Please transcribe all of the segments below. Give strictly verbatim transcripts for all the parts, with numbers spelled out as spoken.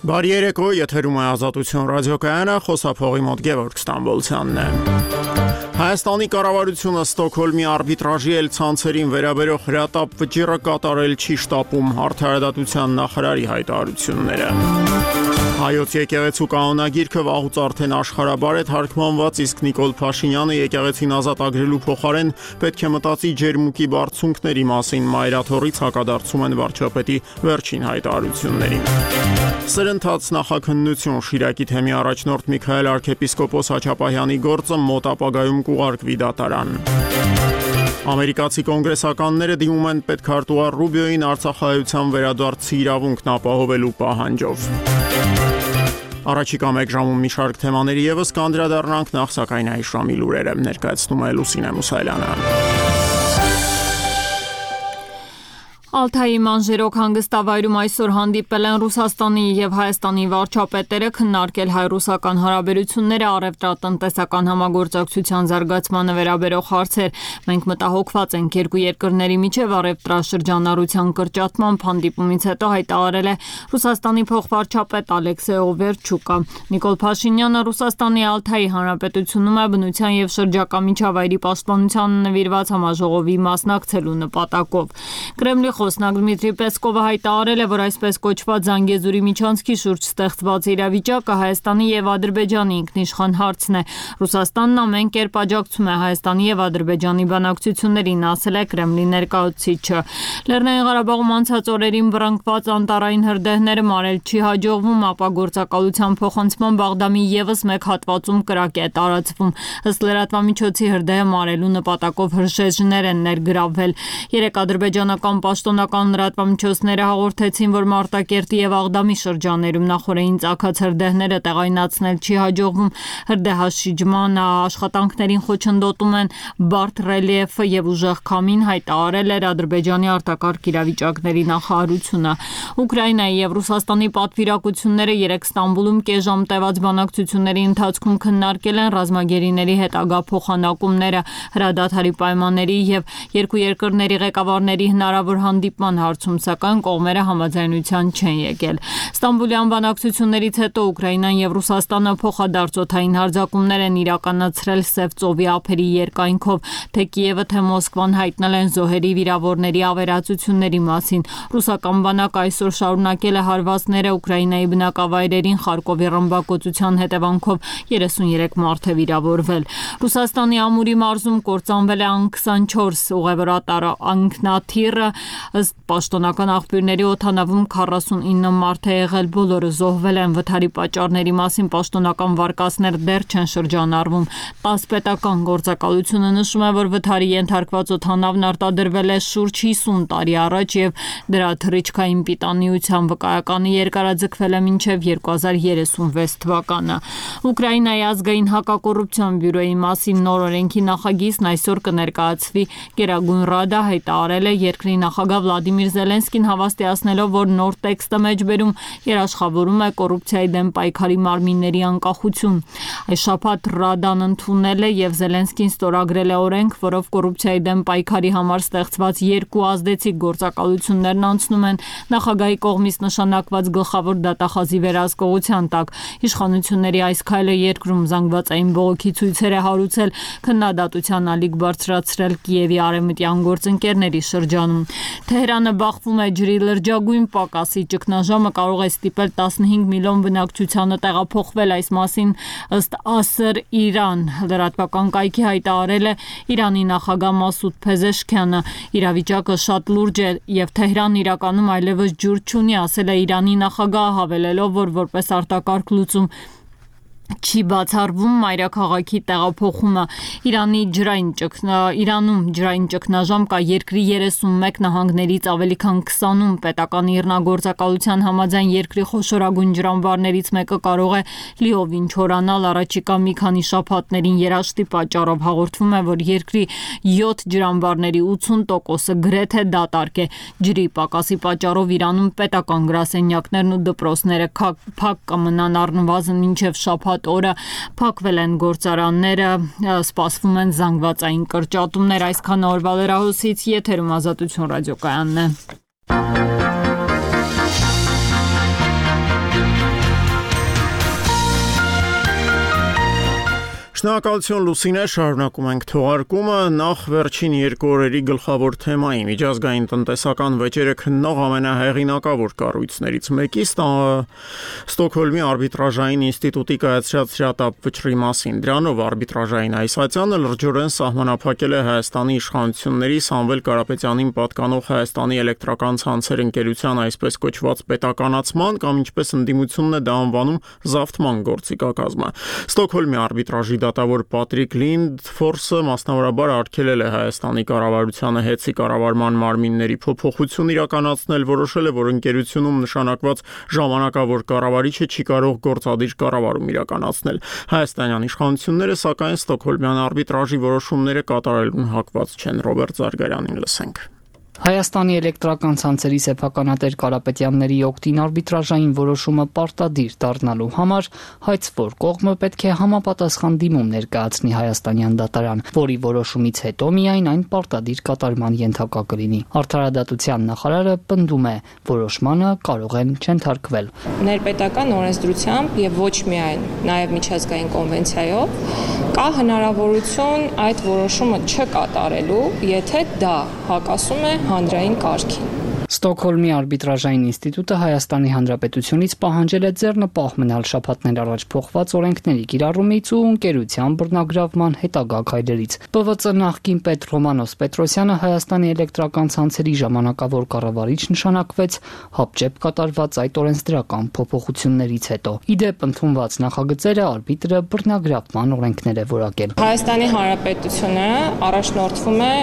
Բարի երեկո, եթերում է Ազատություն ռադիոկայանը, խոսափողի մոտ Գևորգ Ստամբոլցյանն է։ Հայաստանի կառավարությունը Ստոկհոլմի արբիտրաժի ցանցերին վերաբերող հրատապ վճիռը կատարել չի շտապում, Արդարադատության նախարարի հայտարարությունները։ Հայոց եկեղեցու կանոնագիրքը վաղուց արդեն աշխարհաբար է թարգմանված, իսկ Նիկոլ Փաշինյանը եկեղեցին ազատագրելու փոխարեն պետք է մտածի ջերմուկի բարձունքների մասին, մայրաթորից հակադարձում են վարչապետի վերջին հայտարարություններին։ Սրընթաց նախաքննություն Շիրակի թեմի առաջնորդ Միքայել arczepiskopos Հաչապահյանի գործը մոտ ապագայում կուղարկվի դատարան։ Ամերիկացի կոնգրեսականները դիմում են պետքարտուղար Ռուբիոյին Արցախահայության վերադարձի իրավունքն ապահովելու պահանջով։ Առաջիկա մեկ ժամում մի շարք թեմաների ևս կանդրադառնանք, նախ սակայն այս ժամի լուրերը ներկայացնում է Լուսինե Մուսայելյանը։ Ալթայի մանժերոք հանգստավայրում այսօր հանդիպել են Ռուսաստանի եւ Հայաստանի վարչապետերը, քննարկել հայ-ռուսական հարաբերությունները, առևտրատնտեսական համագործակցության զարգացմանը վերաբերող հարցեր։ Մենք մտահոգված ենք երկու երկրների միջև առևտրաշրջանառության կրճատման հանդիպումից հետո հայտարարել է Ռուսաստանի փոխվարչապետ Ալեքսեյ Օվերչուկը։ Նիկոլ Փաշինյանը Ռուսաստանի Ալթայի հանրապետությունում է բնության եւ շրջակա միջավայրի պաշտպանությանը նվիրված համաժողովի մասնակցելու նպատակով։ Կրեմլի Խոսնակ Դմիտրի Պեսկովը հայտարարել է, որ այսպես կոչված Զանգեզուրի միջանցքի շուրջ ստեղծված իրավիճակը Հայաստանի եւ Ադրբեջանի ինքնիշխան հարցն է։ Ռուսաստանն ամեն կերպ աջակցում է Հայաստանի եւ Ադրբեջանի բանակցություններին, ասել է Կրեմլի ներկայացուցիչը։ Լեռնային Ղարաբաղում անցած օրերին բռնկված անտառային հրդեհները մարել չի հաջողվում, ապա գործակալության փոխանցման Բաղդամի եւս մեկ հատվածում կրակ է տարածվում։ Ըստ լրատվամիջոցի հրդեհը մարելու նպատակով հրշեջներ են ներգրավվել։ Երեք ադրբեջանական պաշտոնական լրատվամիջոցները հաղորդեցին, որ Մարտակերտի եւ Աղդամի շրջաններում նախորդին ծագած հրդեհները տեղայնացնել չի հաջողվում։ Հրդեհաշիջման աշխատանքներին խոչընդոտում են բարդ ռելիեֆը եւ ուժեղ քամին, հայտարարել էր Ադրբեջանի արտակարգ իրավիճակների նախարարությունը։ Ուկրաինայի եւ Ռուսաստանի պատվիրակությունները երեք Ստամբուլում կես ժամ տևած բանակցությունների ընթացքում քննարկել են ռազմագերիների հետագա փոխանակումները, հրադադարի պայմանների եւ երկու երկրների ղեկավարների հնարավոր հանդիպման հարցում, սակայն կողմերը համաձայնության չեն եկել։ Ստամբուլյան բանակցություններից հետո Ուկրաինան եւ Ռուսաստանը փոխադարձօդային հարձակումներ են իրականացրել Սև ծովի ափերի երկայնքով, թե Կիևը, թե Մոսկվան հայտնել են զոհերի վիրավորների ավերածությունների մասին։ Ռուսական բանակը այսօր շարունակել է հարվածները Ուկրաինայի բնակավայրերին, Խարկովի ռմբակոծության հետևանքով երեսունյերեք մարդ է վիրավորվել։ Ռուսաստանի Ամուրի մարզում կործանվել է ան քսանչորս ուղևորատար ինքնաթիռը, ըստ պաշտոնական աղբյուրների օդանավում քառասունինը մարդ է եղել, բոլորը զոհվել են։ Վթարի պատճառների մասին պաշտոնական վարկածներ դեռ չեն շրջանառվում։ ՏԱՍՍ պետական գործակալությունը նշում է, որ վթարի ենթարկված օդանավն արտադրվել է շուրջ հիսուն տարի առաջ եւ դրա թռիչքային պիտանիության վկայականը երկարաձգվել է մինչեւ երկու հազար երեսունվեց թվականը։ Ուկրաինայի ազգային հակակոռուպցիոն բյուրոյի մասին նոր օրենքի նախագիծն այսօր կներկայացվի։ Գերագույն ռադա հայտարարել է երկրի նախագահ Վլադիմիր Զելենսկին, հավաստիացնելով, որ նոր տեքստը մեջբերում երաշխավորում է կոռուպցիայի դեմ պայքարի մարմինների անկախություն։ Այս շաբաթ Ռադան ընդունել է եւ Զելենսկին ստորագրել է օրենք, որով կոռուպցիայի դեմ պայքարի համար ստեղծված երկու ազդեցիկ գործակալություններն անցնում են նախագահի կողմից նշանակված գլխավոր դատախազի վերահսկողության տակ։ Իշխանությունների այս քայլը երկրում զանգվածային բողոքի ցույցեր է հարուցել, քննադատության ալիք բարձրացրել Կիևի արևմտյան գործընկերների շրջանում։ Թեհրանը բախվում է ջրի լրջագույն պակասի, ճգնաժամը կարող է ստիպել տասնհինգ միլիոն բնակչությանը տեղափոխվել, այս մասին ըստ Ասր Իրան լրատվական կայքի հայտարարել է Իրանի նախագահ Մասուդ Փեզեշքյանը։ Իրավիճակը շատ լուրջ է եւ Թեհրանն իրականում այլևս ջուր չունի, ասել է Իրանի նախագահը, հավելելով, որ որպես արտակարգ լուծում չի բացառվում մայրաքաղաքի տեղափոխումը։ Իրանի ջրային ճգնա Իրանում ջրային ճգնաժամ կա երկրի երեսունմեկ նահանգներից ավելի քան քսանում պետական իռնագործակալության համաձայն երկրի խոշորագույն ջրամբարներից մեկը կարող է լիովին չորանալ առաջիկա մի քանի շաբաթներին երաշտի պատճառով հաղորդվում է, որ երկրի յոթ ջրամբարների ութսուն տոկոսը գրեթե դատարկ է։ Ջրի պակասի պատճառով Իրանում պետական գրասենյակներն ու դպրոցները փակ կմնան առնվազն մինչև շաբաթ օրը փակվել են գործարանները, սպասվում են զանգվածային կրճատումներ։ Այսքան օրվա լրահոսից եթերում Ազատություն ռադիոկայանն է։ Շնորհակալություն Լուսինե, շարունակում ենք թողարկումը նախ վերջին երկու օրերի գլխավոր թեմայի միջազգային տնտեսական վեճերը քննող ամենահեղինակավոր կառույցներից մեկի Ստոկհոլմի արբիտրաժային ինստիտուտի կայացրած հրատապ վճռի մասին։ Դրանով արբիտրաժային այսացյանը լրջորեն սահմանափակել է Հայաստանի իշխանությունների Սամվել Կարապետյանին պատկանող Հայաստանի էլեկտրական ցանցեր ընկերության այսպես կոչված պետականացման կամ ինչպես ընդդիմությունն է դա անվանում զավթման գործիքակազմը։ Ստոկհոլմի արբիտրաժի դատավոր Պատրիկ Լինդֆորսը մասնավորաբար արգելել է Հայաստանի կառավարությանը հեծի կառավարման մարմինների փոփոխություն իրականացնել, որոշել է, որ ընկերությունում նշանակված ժամանակավոր կառավարիչը չի կարող գործադիր կառավարում իրականացնել։ Հայաստանյան իշխանությունները սակայն Ստոկհոլմյան արբիտրաժի որոշումները կատարելուն հակված չեն։ Ռոբերտ Զարգարյանին լսենք։ Հայաստանի էլեկտրական ցանցերի սեփականատեր Կարապետյանների օգտին արբիտրաժային որոշումը պարտադիր դառնալու համար հայցվոր կողմը պետք է համապատասխան դիմում ներկայացնի հայաստանյան դատարան, որի որոշումից հետո միայն այն պարտադիր կատարման ենթակա կլինի։ Արդարադատության նախարարը պնդում է, որոշմանը կարող են չենթարկվել։ Ներպետական օրենսդրությամբ եւ ոչ միայն նաեւ միջազգային կոնվենցիայով կա հնարավորություն այդ որոշումը չկատարելու, եթե դա հակասում է հանրային կարգին։ Ստոկհոլմի արբիտրաժային ինստիտուտը Հայաստանի Հանրապետությունից պահանջել է ձեռնպահ մնալ շաբաթներ առաջ փոխված օրենքների կիրառումից ու ընկերության բռնագրավման հետագա քայլերից։ Պ V Ծ նախկին պետ Ռոմանոս Պետրոսյանը Հայաստանի էլեկտրական ցանցերի ժամանակավոր կառավարիչ նշանակվեց հապճեպ կատարված այդ օրենսդրական փոփոխություններից հետո։ Ի դեպ ընդունված նախագծերը արբիտրը բռնագրավման օրենքներ է որակել։ Հայաստանի Հանրապետությունը առաջնորդվում է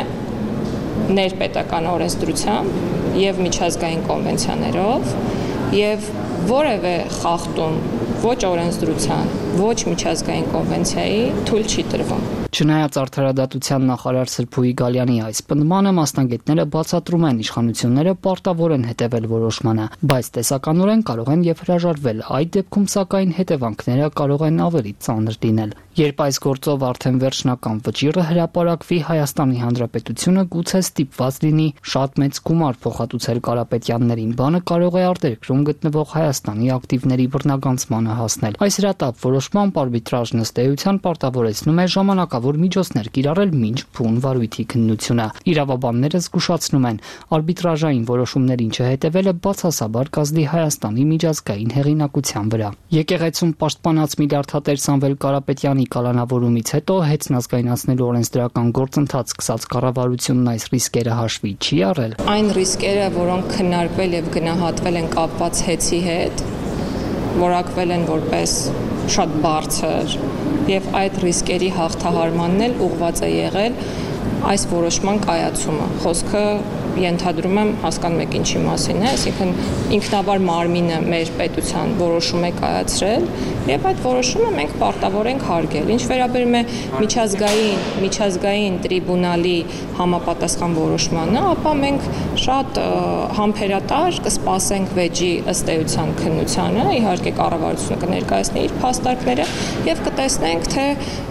ներպետական օրենսդրությամբ եւ միջազգային կոնվենցիաներով եւ որևէ խախտում ոչ օրենսդրության, ոչ միջազգային կոնվենցիայի թույլ չի տրվում։ Չնայած արդարադատության նախարար Սրփուհի Գալյանի այս պնդմանը մասնագետները բացատրում են իշխանությունները պարտավոր են հետևել որոշմանը, բայց տեսականորեն կարող են եւ հրաժարվել, այդ դեպքում սակայն հետևանքները կարող են ավելի ծանր լինել։ Երբ այս գործով արդեն վերջնական վճիռը հրապարակվի, Հայաստանի Հանրապետությունը գուցե ստիպված լինի շատ մեծ գումար փոխհատուցել Կարապետյաններին, բանը կարող է արտերկրում գտնվող Հայաստանի ակտիվների բռնագանցմանը հասնել։ Այս հրատապ որոշմամբ արբիտրաժն ըստ էության պարտավորեցնում է ժամանակավոր միջոցներ կիրառել մինչ փուն վարույթի քննությունը։ Իրավաբանները զգուշացնում են, արբիտրաժային որոշումներին չհետևելը բացասաբար կազդի Հայաստանի միջազգային հեղինակության վրա։ Եկեղեցում պաշտպանած միլիարդատեր Սամվել Կարապետյանի կալանավորումից հետո հեծնազգայնացնելու օրենսդրական գործընթաց սկսած կառավարությունն այս ռիսկերը հաշվի չի առել։ Այն ռիսկերը, որոնք քննարկվել եւ գնահատվել են կապված հեծի հետ, որակվել են որպես շատ բարձր եւ այդ ռիսկերի հաղթահարմանն էլ ուղղված է եղել այս որոշման կայացումը։ Խոսքը ենթադրում եմ հասկանում եք ինչի մասին է, այսինքն ինքնավար մարմինը մեր պետության որոշում է կայացրել եւ այդ որոշումը մենք պարտավոր ենք հարգել։ Ինչ վերաբերում է միջազգային միջազգային տրիբունալի համապատասխան որոշմանը, ապա մենք շատ համբերատար կսպասենք վեճի ըստ էության քննությանը, իհարկե կառավարությունը կներկայացնի իր փաստարկները եւ կտեսնենք թե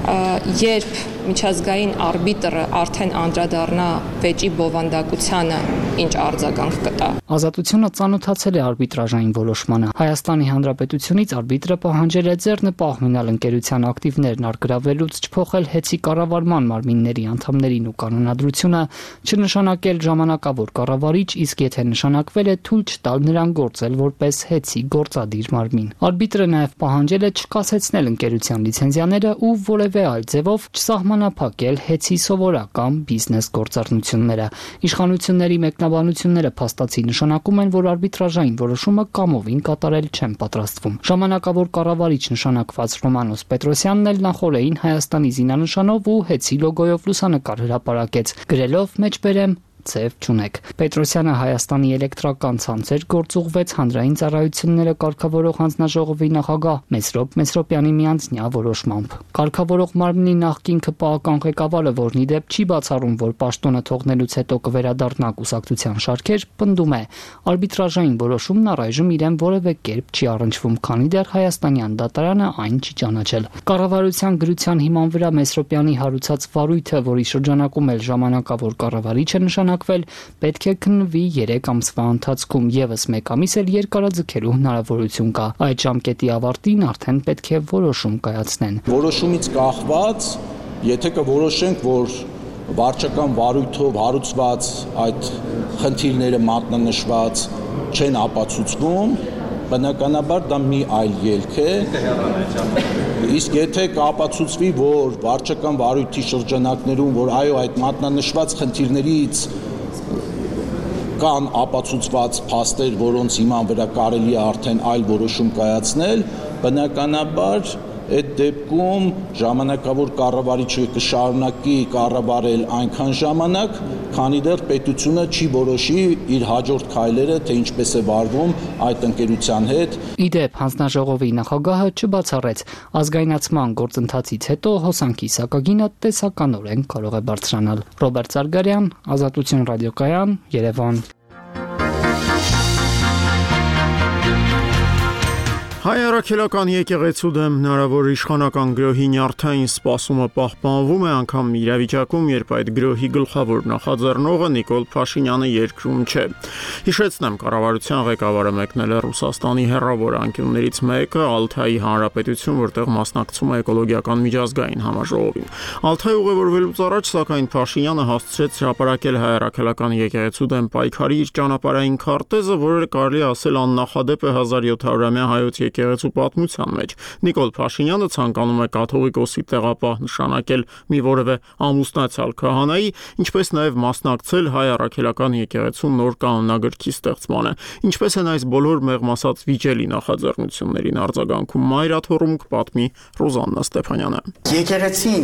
երբ միջազգային արբիտրը արդեն անդրադառնա վեճի բովանդակությանը, ինչ արձագանք կտա։ Ազատությունը ծանոթացել է արբիտրաժային որոշմանը։ Հայաստանի Հանրապետությունից արբիտրը պահանջել է ձեռնպահ մնալ ընկերության ակտիվներն առգրավելուց, չփոխել հեծի կառավարման մարմինների անդամներին ու կանոնադրությունը, չնշանակել ժամանակավոր կառավարիչ, իսկ եթե նշանակվել է, թույլ չտալ նրան գործել որպես հեծի գործադիր մարմին։ Արբիտրը նաև պահանջել է չկասեցնել ընկերության լիցենզիաները ու որևէ այլ ձևով չսահմանափակել հեծի սովորական բիզնես գործառնությունները։ Իշխանությունների մեկնաբանությունները փաստացի նշանակում են, որ արբիտրաժային որոշումը կամովին կատարել չեն պատրաստվում։ Ժամանակավոր կառավարիչ նշանակված Ռոմանոս Պետրոսյանն էլ նախորդին Հայաստանի զինանշանով ու հեծի լոգոյով լուսանկար հրապարակեց, գրելով մեջբերեմ Ձև չունեք։ Պետրոսյանը Հայաստանի էլեկտրական ցանցեր գործուղվեց հանրային ծառայությունները կարգավորող հանձնաժողովի նախագահ Մեսրոպ Մեսրոպյանի միանձնյա որոշմամբ։ Կարգավորող մարմնի նախկին քպական ղեկավարը, որն ի դեպ չի բացառում, որ պաշտոնը թողնելուց հետո կվերադառնա կուսակցության շարքեր, պնդում է, արբիտրաժային որոշումն առայժմ իրեն որևէ կերպ չի առնչվում, քանի դեռ հայաստանյան դատարանը այն չի ճանաչել։ Կառավարության գրության հիման վրա Մեսրոպյանի հարուցած վարույթը, որի շրջանակում էլ ժամանակավոր կառավարիչը նշանակել շարունակվել, պետք է քննվի երեք ամսվա ընթացքում, եւս մեկ ամիս էլ երկարաձգելու հնարավորություն կա։ Այդ ժամկետի ավարտին արդեն պետք է որոշում կայացնեն։ Որոշումից կախված, եթե կորոշենք, որ վարչական վարույթով հարուցված այդ խնդիրները մատնանշված չեն ապացուցվում, բնականաբար դա մի այլ ելք է։ Իսկ եթե կապացուցվի, որ վարչական վարույթի շրջանակներում, որ այո, այդ մատնանշված խնդիրներից կան ապացուցված փաստեր, որոնց հիման վրա կարելի է արդեն այլ որոշում կայացնել, բնականաբար այդ դեպքում ժամանակավոր կառավարիչը կշարունակի կառավարել այնքան ժամանակ, քանի դեռ պետությունը չի որոշի իր հաջորդ քայլերը, թե ինչպես է վարվում այդ ընկերության հետ։ Իդեպ հանձնաժողովի նախագահը չբացառեց, ազգայնացման գործընթացից հետո հոսանքի սակագինը տեսականորեն կարող է բարձրանալ։ Ռոբերտ Զարգարյան, Ազատություն ռադիոկայան, Երևան։ Հայ առաքելական եկեղեցու դեմ հնարավոր իշխանական գրոհի նյարդային սպասումը պահպանվում է անգամ իրավիճակում, երբ այդ գրոհի գլխավոր նախաձեռնողը Նիկոլ Փաշինյանը երկրում չէ։ Հիշեցնեմ, կառավարության ղեկավարը մեկնել է Ռուսաստանի հեռավոր անկյուններից մեկը, Ալթայի Հանրապետություն, որտեղ մասնակցում է էկոլոգիական միջազգային համաժողովին։ Ալթայ ուղևորվելուց առաջ, սակայն, Փաշինյանը հասցրեց հրապարակել հայ առաքելական եկեղեցու դեմ պայքարի իր ճանապարհային քարտեզը, որը կարելի ասել աննախադեպ է հազար յոթ հարյուրամյա հայոց եկեղեցու պատմության մեջ։ Նիկոլ Փաշինյանը ցանկանում է կաթողիկոսի տեղապահ նշանակել մի որևէ ամուսնացյալ քահանայի, ինչպես նաև մասնակցել հայ առաքելական եկեղեցու նոր կանոնագրքի ստեղծմանը։ Ինչպես են այս բոլոր մեղմ ասած վիճելի նախաձեռնություններին արձագանքում մայրաթոռում կպատմի Ռոզաննա Ստեփանյանը։ Եկեղեցին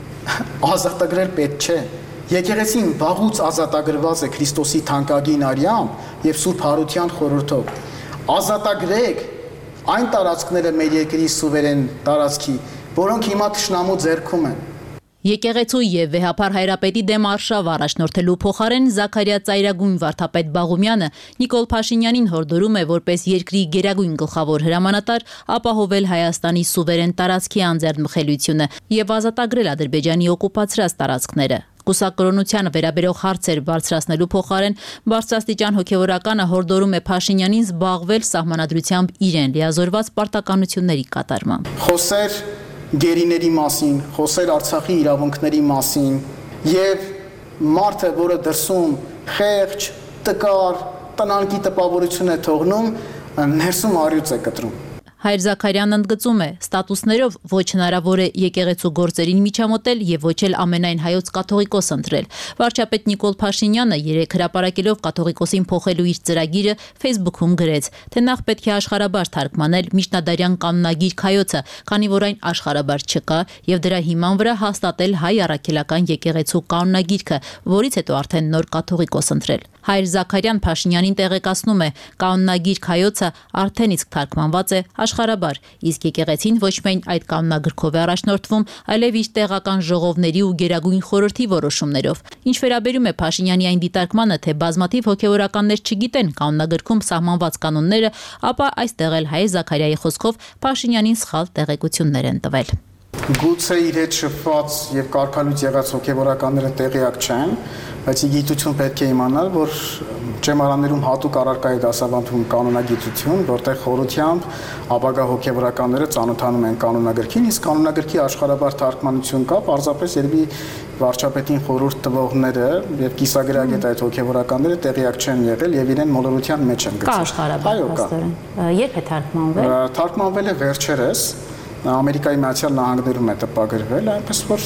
ազատագրել պետք չէ։ Եկեղեցին վաղուց ազատագրված է Քրիստոսի թանկագին արյամբ եւ Սուրբ Հարության խորհրդով։ Ազատագրեք այն տարածքները մեր երկրի սուվերեն տարածքի, որոնք հիմա թշնամու ձեռքում են։ Եկեղեցու եւ վեհապար հայրապետի դեմ արշավ առաջնորդելու փոխարեն Զաքարիա Ծայրագույն վարդապետ Բաղումյանը Նիկոլ Փաշինյանին հորդորում է որպես երկրի գերագույն գլխավոր հրամանատար ապահովել Հայաստանի սուվերեն տարածքի անձեռնմխելիությունը եւ ազատագրել Ադրբեջանի օկուպացրած տարածքները։ Կուսակրոնությանը վերաբերող հարցեր բարձրացնելու փոխարեն բարձրաստիճան հոգևորականը հորդորում է Փաշինյանին զբաղվել սահմանադրությամբ իրեն լիազորված պարտականությունների կատարմամբ։ Խոսեր գերիների մասին, խոսեր Արցախի իրավունքների մասին եւ մարդը, որը դրսում խեղճ, տկար, տնանքի տպավորություն է թողնում, ներսում առյուծ է կտրում։ Հայր Զաքարյանն ընդգծում է, ստատուսներով ոչ հնարավոր է եկեղեցու գործերին միջամոտել եւ ոչ էլ ամենայն հայոց կաթողիկոս ընտրել։ Վարչապետ Նիկոլ Փաշինյանը երեք հրապարակելով կաթողիկոսին փոխելու իր ծրագիրը Facebook-ում գրեց, թե նախ պետք է աշխարհաբար թարգմանել միջնադարյան կանոնագիր Քայոցը, քանի որ այն աշխարհաբար չկա, եւ դրա հիման վրա հաստատել հայ առաքելական եկեղեցու կանոնագիրքը, որից հետո արդեն նոր կաթողիկոս ընտրել։ Հայր Զաքարյան Փաշինյանին տեղեկացնում է, կանոնագիր Քայոցը արդեն իսկ թարգմանված է աշխարհաբար, իսկ եկեղեցին ոչ միայն այդ կանոնագրքով է առաջնորդվում, այլև իր տեղական ժողովների ու գերագույն խորհրդի որոշումներով։ Ինչ վերաբերում է Փաշինյանի այն դիտարկմանը, թե բազմաթիվ հոգևորականներ չգիտեն կանոնագրքում սահմանված կանոնները, ապա այստեղ էլ Հայր Զաքարիայի խոսքով Փաշինյանին սխալ տեղեկություններ են տվել։ Գուցե իր հետ շփված եւ կարգալույց եղած հոգևորականները տեղյակ չեն, բայց գիտություն պետք է իմանալ, որ ճեմարաններում հատուկ առարկա է դասավանդում կանոնագիտություն, որտեղ խորությամբ ապագա հոգևորականները ծանոթանում են կանոնագրքին, իսկ կանոնագրքի աշխարհաբար թարգմանություն կա, պարզապես երևի վարչապետին խորհուրդ տվողները եւ կիսագրագետ այդ հոգևորականները տեղյակ չեն եղել եւ իրեն մոլորության մեջ են գցել։ Կա աշխարհաբար փաստորեն։ Երբ է թարգմանվել։ Թարգմանվել է վերջերս Ամերիկայի Միացյալ Նահանգներում է տպագրվել, այնպես որ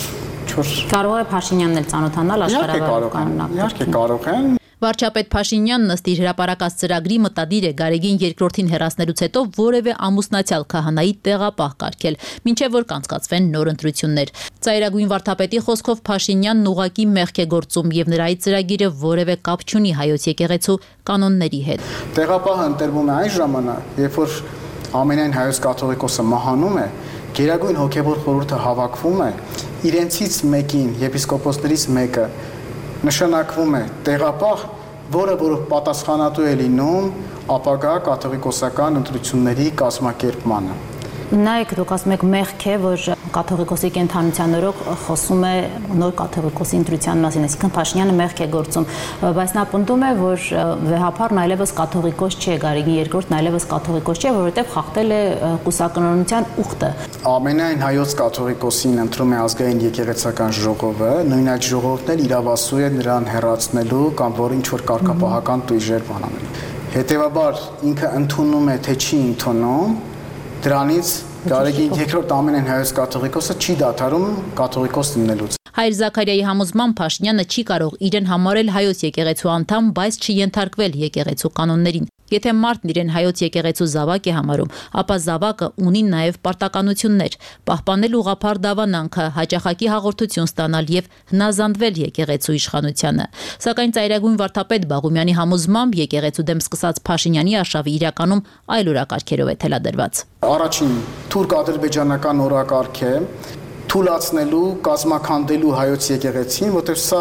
կարող է Փաշինյանն էլ ծանոթանալ աշխարհաբար կանոնագրքին։ Իհարկե կարող են։ Վարչապետ Փաշինյանն ըստ իր հրապարակած ծրագրի մտադիր է Գարեգին երկրորդին հեռացնելուց հետո որևէ ամուսնացյալ քահանայի տեղապահ կարգել, մինչև որ կանցկացվեն նոր ընտրություններ։ Ծայրագույն վարդապետի խոսքով Փաշինյանն ուղակի մեղք է գործում եւ նրա այդ ծրագիրը որևէ կապ չունի հայոց եկեղեցու կանոնների հետ։ Տեղապահը ընտրվում է այն ժամանակ, երբ որ ամենայն հայոց կաթողիկոսը մահանում է, գերագույն հոգևոր խորհուրդը հավաքվում է, իրենցից մեկին, եպիսկոպոսներից մեկը նշանակվում է տեղապահ, որը որ պատասխանատու է լինում ապագա կաթողիկոսական ընտրությունների կազմակերպմանը։ Նայեք, դուք ասում եք մեղք է, որ կաթողիկոսի կենթանության օրոք խոսում է նոր կաթողիկոսի ընտրության մասին, այսինքն Փաշինյանը մեղք է գործում, բայց նա պնդում է, որ վեհափարն այլևս կաթողիկոս չէ, Գարեգին երկրորդն այլևս կաթողիկոս չէ, որովհետև խախտել է կուսակրոնության ուխտը։ Ամենայն հայոց կաթողիկոսին ընտրում է ազգային եկեղեցական ժողովը, նույն այդ ժողովն էլ իրավասու է նրան հեռացնելու կամ որ ինչ որ կարգապահական տույժեր բանանել։ Հետևաբար ինքը ընդունում է, թե չի ընդունում, դրանից Գարեգին երկրորդ ամենայն հայոց կաթողիկոսը չի դադարում կաթողիկոս լինելուց։ Հայր Զաքարիայի համոզմամբ Փաշինյանը չի կարող իրեն համարել հայոց եկեղեցու անդամ, բայց չենթարկվել եկեղեցու կանոններին։ Եթե մարդն իրեն հայոց եկեղեցու զավակ է համարում, ապա զավակը ունի նաև պարտականություններ՝ պահպանել ուղղափառ դավանանքը, հաճախակի հաղորդություն ստանալ եւ հնազանդվել եկեղեցու իշխանությանը։ Սակայն ծայրագույն վարդապետ Բաղումյանի համոզմամբ եկեղեցու դեմ սկսած Փաշինյանի արշավը իրականում այլ օրակարգերով է թելադրված։ Առաջին թուրք-ադրբեջանական օրակարգ է թույլատնելու, կազմակերպելու հայոց եկեղեցին, որտեղ սա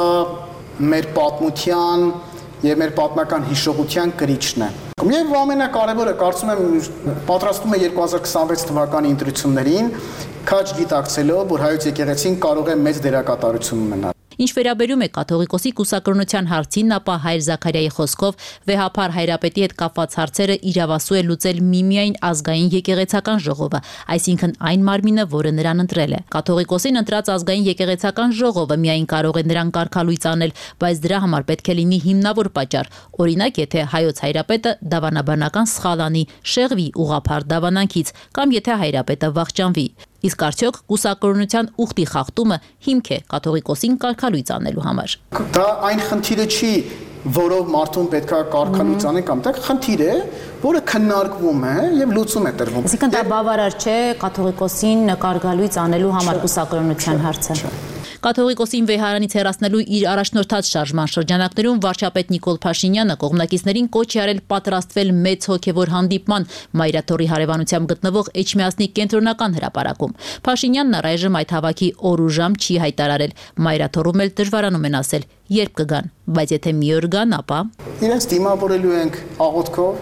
մեր պատմության եւ մեր պատմական հիշողության կրիչն է։ Եվ ամենակարևորը, կարծում եմ, պատրաստում է երկու հազար քսանվեց թվականի ընտրություններին, քաջ գիտակցելով, որ հայոց եկեղեցին կարող է մեծ դերակատարություն ունենալ։ Ինչ վերաբերում է կաթողիկոսի կուսակրոնության հարցին, ապա Հայր Զաքարիայի խոսքով վեհափար հայրապետի հետ կապված հարցերը իրավասու է լուծել միմիայն ազգային եկեղեցական ժողովը, այսինքն այն մարմինը, որը նրան ընտրել է։ Կաթողիկոսին ընտրած ազգային եկեղեցական ժողովը միայն կարող է նրան կարգալույծ անել, բայց դրա համար պետք է լինի հիմնավոր պատճառ։ Օրինակ, եթե հայոց հայրապետը դավանաբանական սխալ անի, շեղվի ուղղափառ դավանանքից, կամ եթե հայրապետը վախճանվի։ Իսկ արդյոք կուսակրոնության ուխտի խախտումը հիմք է կաթողիկոսին կարգալույծ անելու համար։ Դա այն խնդիրը չի, որով մարդուն պետքա կարգալույծ անել կամ դա խնդիր է, որը քննարկվում է եւ լուծում է տրվում։ Այսինքն դա բավարար չէ կաթողիկոսին կարգալույծ անելու համար կուսակրոնության հարցը։ Կաթողիկոսին վեհարանից հեռացնելու իր առաջնորդած շարժման շրջանակներում վարչապետ Նիկոլ Փաշինյանը կողմնակիցներին կոչ է արել պատրաստվել մեծ հոգևոր հանդիպման Մայրաթորի հարևանությամբ գտնվող Էջմիածնի կենտրոնական հրապարակում։ Փաշինյանն առայժմ այդ հավաքի օր ու ժամ չի հայտարարել։ Մայրաթորում էլ դժվարանում են ասել, երբ կգան, բայց եթե մի օր գան, ապա իրենց դիմավորելու ենք աղոթքով,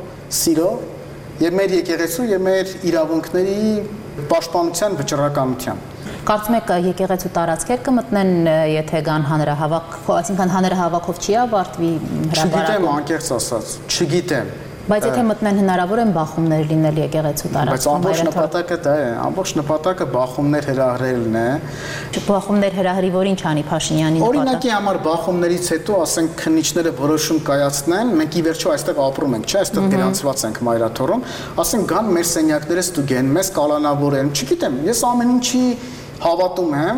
սիրով եւ մեր եկեղեցու եւ մեր իրավունքների պաշտպանության վճռականությամբ։ Կարծում եք եկեղեցու տարածքեր կմտնեն, եթե գան հանրահավաք, այսինքն հանրահավաքով չի ավարտվի հրապարակում։ Չգիտեմ, անկեղծ ասած, չգիտեմ։ Բայց եթե մտնեն հնարավոր են բախումներ լինել եկեղեցու տարածքում։ Բայց ամբողջ նպատակը դա է, ամբողջ նպատակը բախումներ հրահրելն է։ Բախումներ հրահրի, որ ինչ անի Փաշինյանի նպատակը։ Օրինակի համար բախումներից հետո, ասենք, քննիչները որոշում կայացնեն, մենք ի վերջո այստեղ ապրում ենք, չէ՞, այստեղ գրանցված ենք Մայրաթորում, ասենք գան մեր սենյակները ստուգեն, մեզ կալանավորեն, չգիտեմ, ես ամեն ինչի հավատում եմ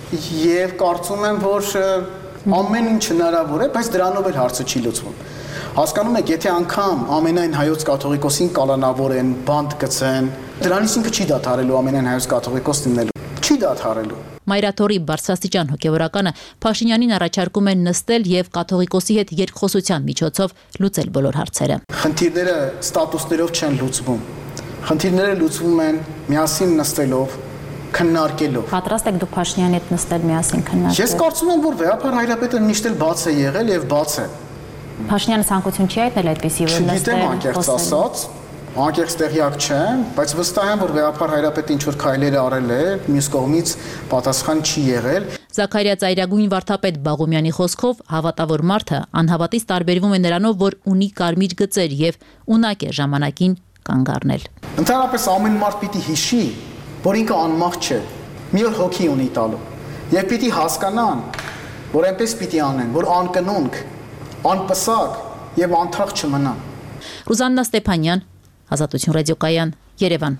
եւ կարծում եմ, որ ամեն ինչ հնարավոր է, բայց դրանով էլ հարցը չի լուծվում։ Հասկանում եք, եթե անգամ ամենայն հայոց կաթողիկոսին կալանավորեն, բանտ գցեն, դրանից ինքը չի դադարելու ամենայն հայոց կաթողիկոս լինելու։ Չի դադարելու։ Մայրաթորի բարձրաստիճան հոգևորականը Փաշինյանին առաջարկում է նստել եւ կաթողիկոսի հետ երկխոսության միջոցով լուծել բոլոր հարցերը։ Խնդիրները ստատուսներով չեն լուծվում։ Խնդիրները լուծվում են միասին նստելով, քննարկելով։ Պատրաստ եք դուք Փաշինյանի հետ նստել միասին քննարկել։ Ես կարծում եմ, որ վեհապար հայրապետը միշտ էլ բաց է եղել եւ բաց է։ Փաշինյանը ցանկություն չի հայտնել այդպեսի, որ նստել։ Չգիտեմ, անկեղծ ասած, անկեղծ տեղյակ չեմ, բայց վստահ եմ, որ վեհապար հայրապետը ինչ որ քայլեր արել է, մյուս կողմից պատասխան չի եղել։ Զաքարիա ծայրագույն վարդապետ Բաղումյանի խոսքով հավատավոր մարդը անհավատից տարբերվում է նրանով, որ ունի կարմիր գծեր եւ ունակ է ժամանակին կանգ առնել։ Ընդհանրապես ամեն մարդ պիտի հիշի, որ ինքը անմահ չէ, մի օր հոգի ունի տալու, եւ պիտի հասկանան, որ այնպես պիտի անեն, որ անկնունք, անպսակ եւ անթաղ չմնա։ Ռուզաննա Ստեփանյան, Ազատություն ռադիոկայան, Երևան։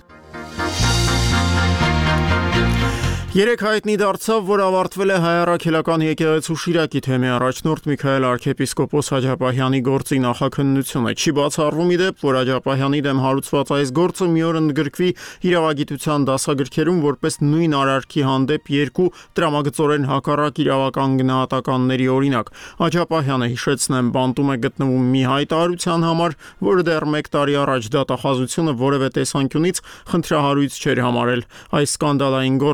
Երեք հայտնի դարձավ, որ ավարտվել է Հայ առաքելական եկեղեցու Շիրակի թեմի առաջնորդ Միքայել arczepiskopos Աջապահյանի գործի նախաքննությունը։ Չի բացառվում ի դեպ, որ Աջապահյանի դեմ հարուցված այս գործը մի օր ընդգրկվի իրավագիտության դասագրքերում որպես նույն արարքի հանդեպ երկու տրամագծորեն հակառակ իրավական գնահատականների օրինակ։ Աջապահյանը, հիշեցնեմ, բանտում է գտնվում մի հայտարարության համար, որը դեռ մեկ տարի առաջ դատախազությունը որևէ տեսանկյունից խնդրահարույց չէր համարել։ Այս սկանդալային գործը նախ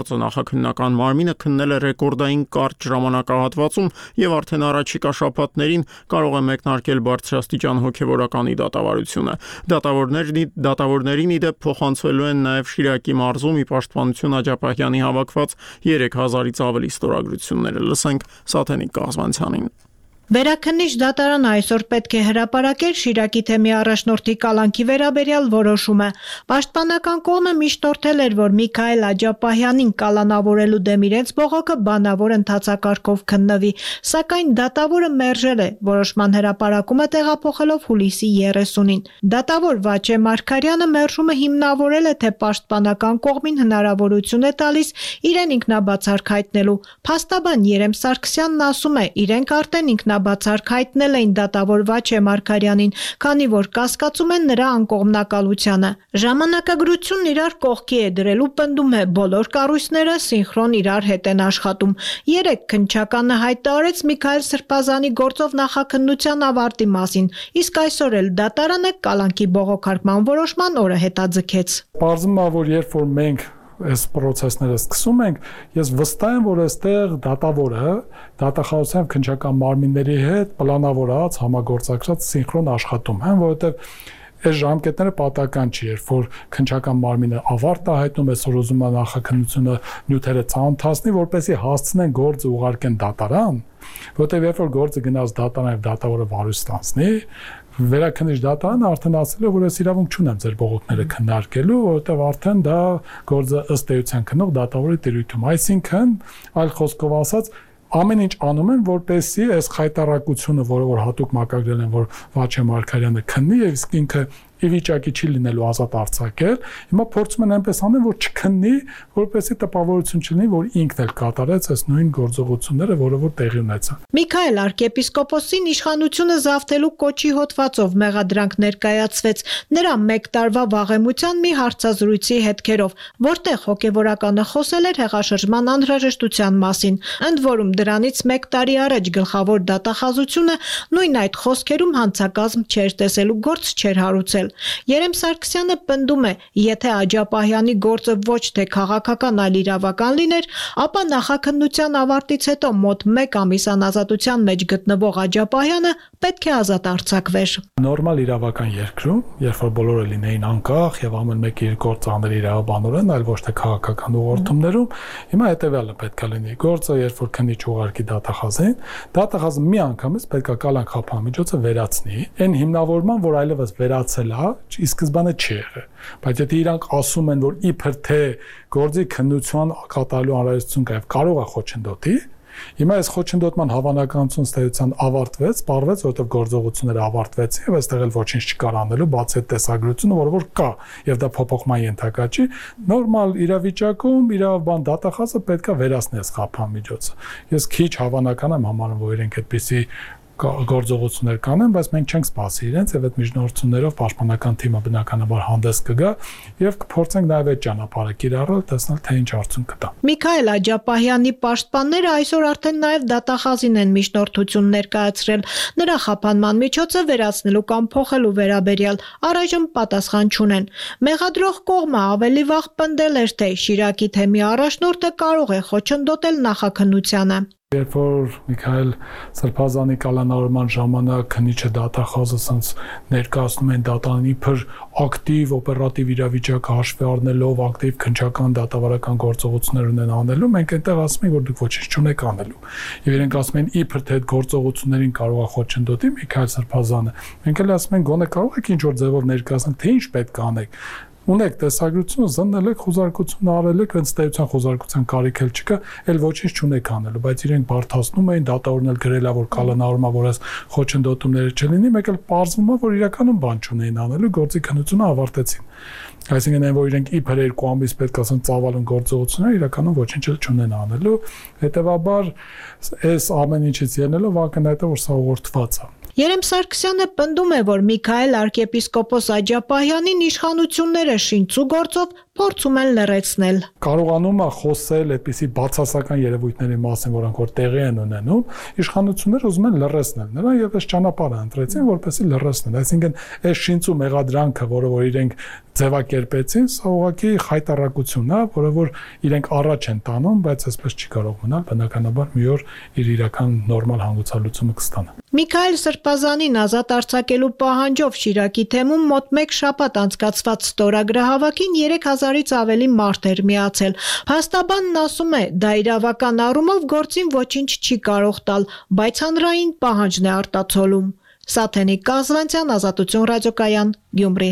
քաղաքնական մարմինը քննել է ռեկորդային կարճ ժամանակահատվածում եւ արդեն առաջիկա շաբաթներին կարող է մեկնարկել բարձրաստիճան հոգեվորականի դատավարությունը։ Դատավորներին դատավորներին ի դեպ փոխանցվելու են նաեւ Շիրակի մարզում ի պաշտպանություն Աջապահյանի հավաքված երեք հազարից ավելի ստորագրությունները։ Լսենք Սաթենիկ Կազմանցյանին։ Վերաքննիչ դատարանը այսօր պետք է հրապարակեր Շիրակի թեմի առաջնորդի կալանքի վերաբերյալ որոշումը։ Պաշտպանական կողմը միջնորդել էր, որ Միքայել Աջապահյանին կալանավորելու դեմ իրենց բողոքը բանավոր ընթացակարգով քննվի, սակայն դատավորը մերժել է, որոշման հրապարակումը տեղափոխելով հուլիսի երեսունին։ Դատավոր Վաչե Մարգարյանը մերժումը հիմնավորել է, թե պաշտպանական կողմին հնարավորություն է տալիս իրեն ինքնաբացարկ հայտնելու։ Փաստաբան Երեմ Սարգսյանն ասում է, իրենք արդեն ինքնա բացարկ հայտնել էին դատավոր Վաչե Մարգարյանին, քանի որ կասկածում են նրա անկողմնակալությանը։ Ժամանակագրությունն իրար կողքի է դրելու պնդում է, բոլոր կառույցները սինխրոն իրար հետ են աշխատում։ Երեք քննչականը հայտարարեց Միքայել Սրբազանի գործով նախաքննության ավարտի մասին, իսկ այսօր էլ դատարանը կալանքի բողոքարկման որոշման օրը հետաձգեց։ Պարզվում է, որ երբ որ մենք այս process-ները սկսում ենք, ես վստահ եմ, որ այստեղ դատավորը դատախազության քննչական մարմինների հետ պլանավորած, համագործակցած սինխրոն աշխատում են, որովհետև այս ժամկետները պատահական չի, երբ որ քննչական մարմինը ավարտ է հայտնում, այսօր ուզում է նախաքննությունը նյութերը ցանոթացնի, որպեսզի հասցնեն գործը ուղարկեն դատարան, որովհետև երբ որ գործը գնաց դատարան եւ դատավորը վարույց ստանցնի, Վերաքննիչ դատարանը արդեն ասել է, որ ես իրավունք չունեմ ձեր բողոքները քննարկելու, որովհետև արդեն դա գործը ըստ էության քննող դատավորի տիրույթում, այսինքն այլ խոսքով ասած ամեն ինչ անում են, որպեսզի այս խայտարակությունը, որը որ հատուկ մակագրել են, որ Վաչե Մարգարյանը քննի եւ իսկ ինքը ի վիճակի չի լինելու ազատ արձակել, հիմա փորձում են այնպես անել, որ չքննի, որպեսզի տպավորություն չլինի, որ ինքն էլ կատարեց այս նույն գործողությունները, որը որ տեղի ունեցան։ Միքայել arczepiskopos-ին իշխանությունը զավթելու կոչի հոդվածով մեղադրանք ներկայացվեց նրա մեկ տարվա վաղեմության մի հարցազրույցի հետքերով, որտեղ հոգևորականը խոսել էր հեղաշրջման անհրաժեշտության մասին, ընդ որում դրանից մեկ տարի առաջ գլխավոր դատախազությունը նույն այդ խոսքերում հանցակազմ չէր տեսելու գործ չէր հարուցել։ Երեմ Սարգսյանը պնդում է, եթե Աջապահյանի գործը ոչ թե քաղաքական, այլ իրավական լիներ, ապա նախաքննության ավարտից հետո մոտ մեկ ամիս անազատության մեջ գտնվող Աջապահյանը պետք է ազատ արձակվեր։ Նորմալ իրավական երկրում, երբ որ բոլորը լինեին անկախ եւ ամեն մեկը իր գործը աներ իրավաբանորեն, այլ ոչ թե քաղաքական ուղղորդումներում, հիմա հետեւյալը պետք է լինի։ Գործը երբ որ քննիչ ուղարկի դատախազին, դատախազը մի անգամից պետք է կալանք խափամիջոցը վերացնի, այն հիմնավորման, որ այլևս վերացել է, ի սկզբանե չի եղել, բայց եթե իրանք ասում են, որ իբր թե գործի քննության կատարելու անհրաժեշտություն կա եւ կարող է խոչընդոտի, հիմա այս խոչընդոտման հավանականություն ստեյության ավարտվեց, պարվեց, որովհետեւ գործողությունները ավարտվեցին եւ այստեղ էլ ոչինչ չկար անելու, բացի այդ տեսագրությունը, որը որ կա եւ դա փոփոխման ենթակա չի, նորմալ իրավիճակում իրավաբան դատախազը պետքա վերացնի այս խափամիջոցը։ Ես քիչ հավանական եմ համարում, որ իրենք այդպիսի գործողություններ կանեն, բայց մենք չենք սպասի իրենց եւ այդ միջնորդություններով պաշտպանական թիմը բնականաբար հանդես կգա եւ կփորձենք նաեւ այդ ճանապարհը կիրառել, տեսնել թե ինչ արդյունք կտա։ Միքայել Աջապահյանի պաշտպանները այսօր արդեն նաեւ դատախազին են միջնորդություն ներկայացրել։ Նրա խափանման միջոցը վերացնելու կամ փոխելու վերաբերյալ առայժմ պատասխան չունեն։ Մեղադրող կողմը ավելի վաղ պնդել էր, թե Շիրակի թեմի առաջնորդը կարող է խոչընդոտել նախաքննությանը։ Երբ որ Միքայել Սրբազանի կալանավորման ժամանակ քննիչը դատախազը ասած ներկայացնում են դատարանի իբր ակտիվ օպերատիվ իրավիճակը հաշվի առնելով ակտիվ քննչական դատավարական գործողություններ ունեն անելու, մենք այնտեղ ասում ենք, որ դուք ոչինչ չունեք անելու։ Եվ իրենք ասում են իբր թե այդ գործողություններին կարող է խոչընդոտի Միքայել Սրբազանը։ Մենք էլ ասում ենք գոնե կարող եք ինչ որ ձևով ներկայացնել, թե ինչ պետք է անեք։ Ունեք տեսագրությունը, զննել եք, խոզարկություն արել եք, հենց ստեյության խոզարկության կարիք էլ չկա, էլ ոչինչ չունեք անելու, բայց իրենք բարթացնում էին, դատավորն էլ գրել է, որ կալանավորումա, որ այս խոչընդոտումները չլինի, մեկ էլ պարզվում է, որ իրականում բան չունեին անելու, գործի քննությունը ավարտեցին։ Այսինքն այն, որ իրենք իբր երկու ամիս պետք ասեն ծավալուն գործողությունները, իրականում ոչինչ էլ չունեն անելու, հետեւաբար այս ամեն ինչից ելնելով ակնհայտ է, որ սա ուղղորդված է։ Երեմ Սարգսյանը պնդում է, որ Միքայել arczepiskopos Աջապահյանին իշխանությունները շինծու գործով փորձում են լրացնել։ Կարողանում է խոսել այդպիսի բացասական երևույթների մասին, որոնք որ տեղի են ունենում, իշխանությունները ուզում են լրացնել նրան եւ այս ճանապարհը ընտրեցին, որպեսզի լրացնեն։ Այսինքն այս շինծու մեղադրանքը, որը որ իրենք ձևակերպեցին, սա ուղղակի խայտարակություն է, որը որ իրենք առաջ են տանում, բայց այսպես չի կարող մնալ, բնականաբար մի օր իր իրական նորմալ հանգուցալուծումը կստանա։ Միքայել Սրբազանին ազատ արձակելու պահանջով Շիրակի թեմում մոտ մեկ շաբաթ անցկացված ստորագրահավաքին երեք հազարից ավելի մարդ էր միացել։ Փաստաբանն ասում է, դա իրավական առումով գործին ոչինչ չի կարող տալ, բայց հանրային պահանջն է արտացոլում։ Սաթենիկ Կազվանցյան, Ազատություն ռադիոկայան, Գյումրի։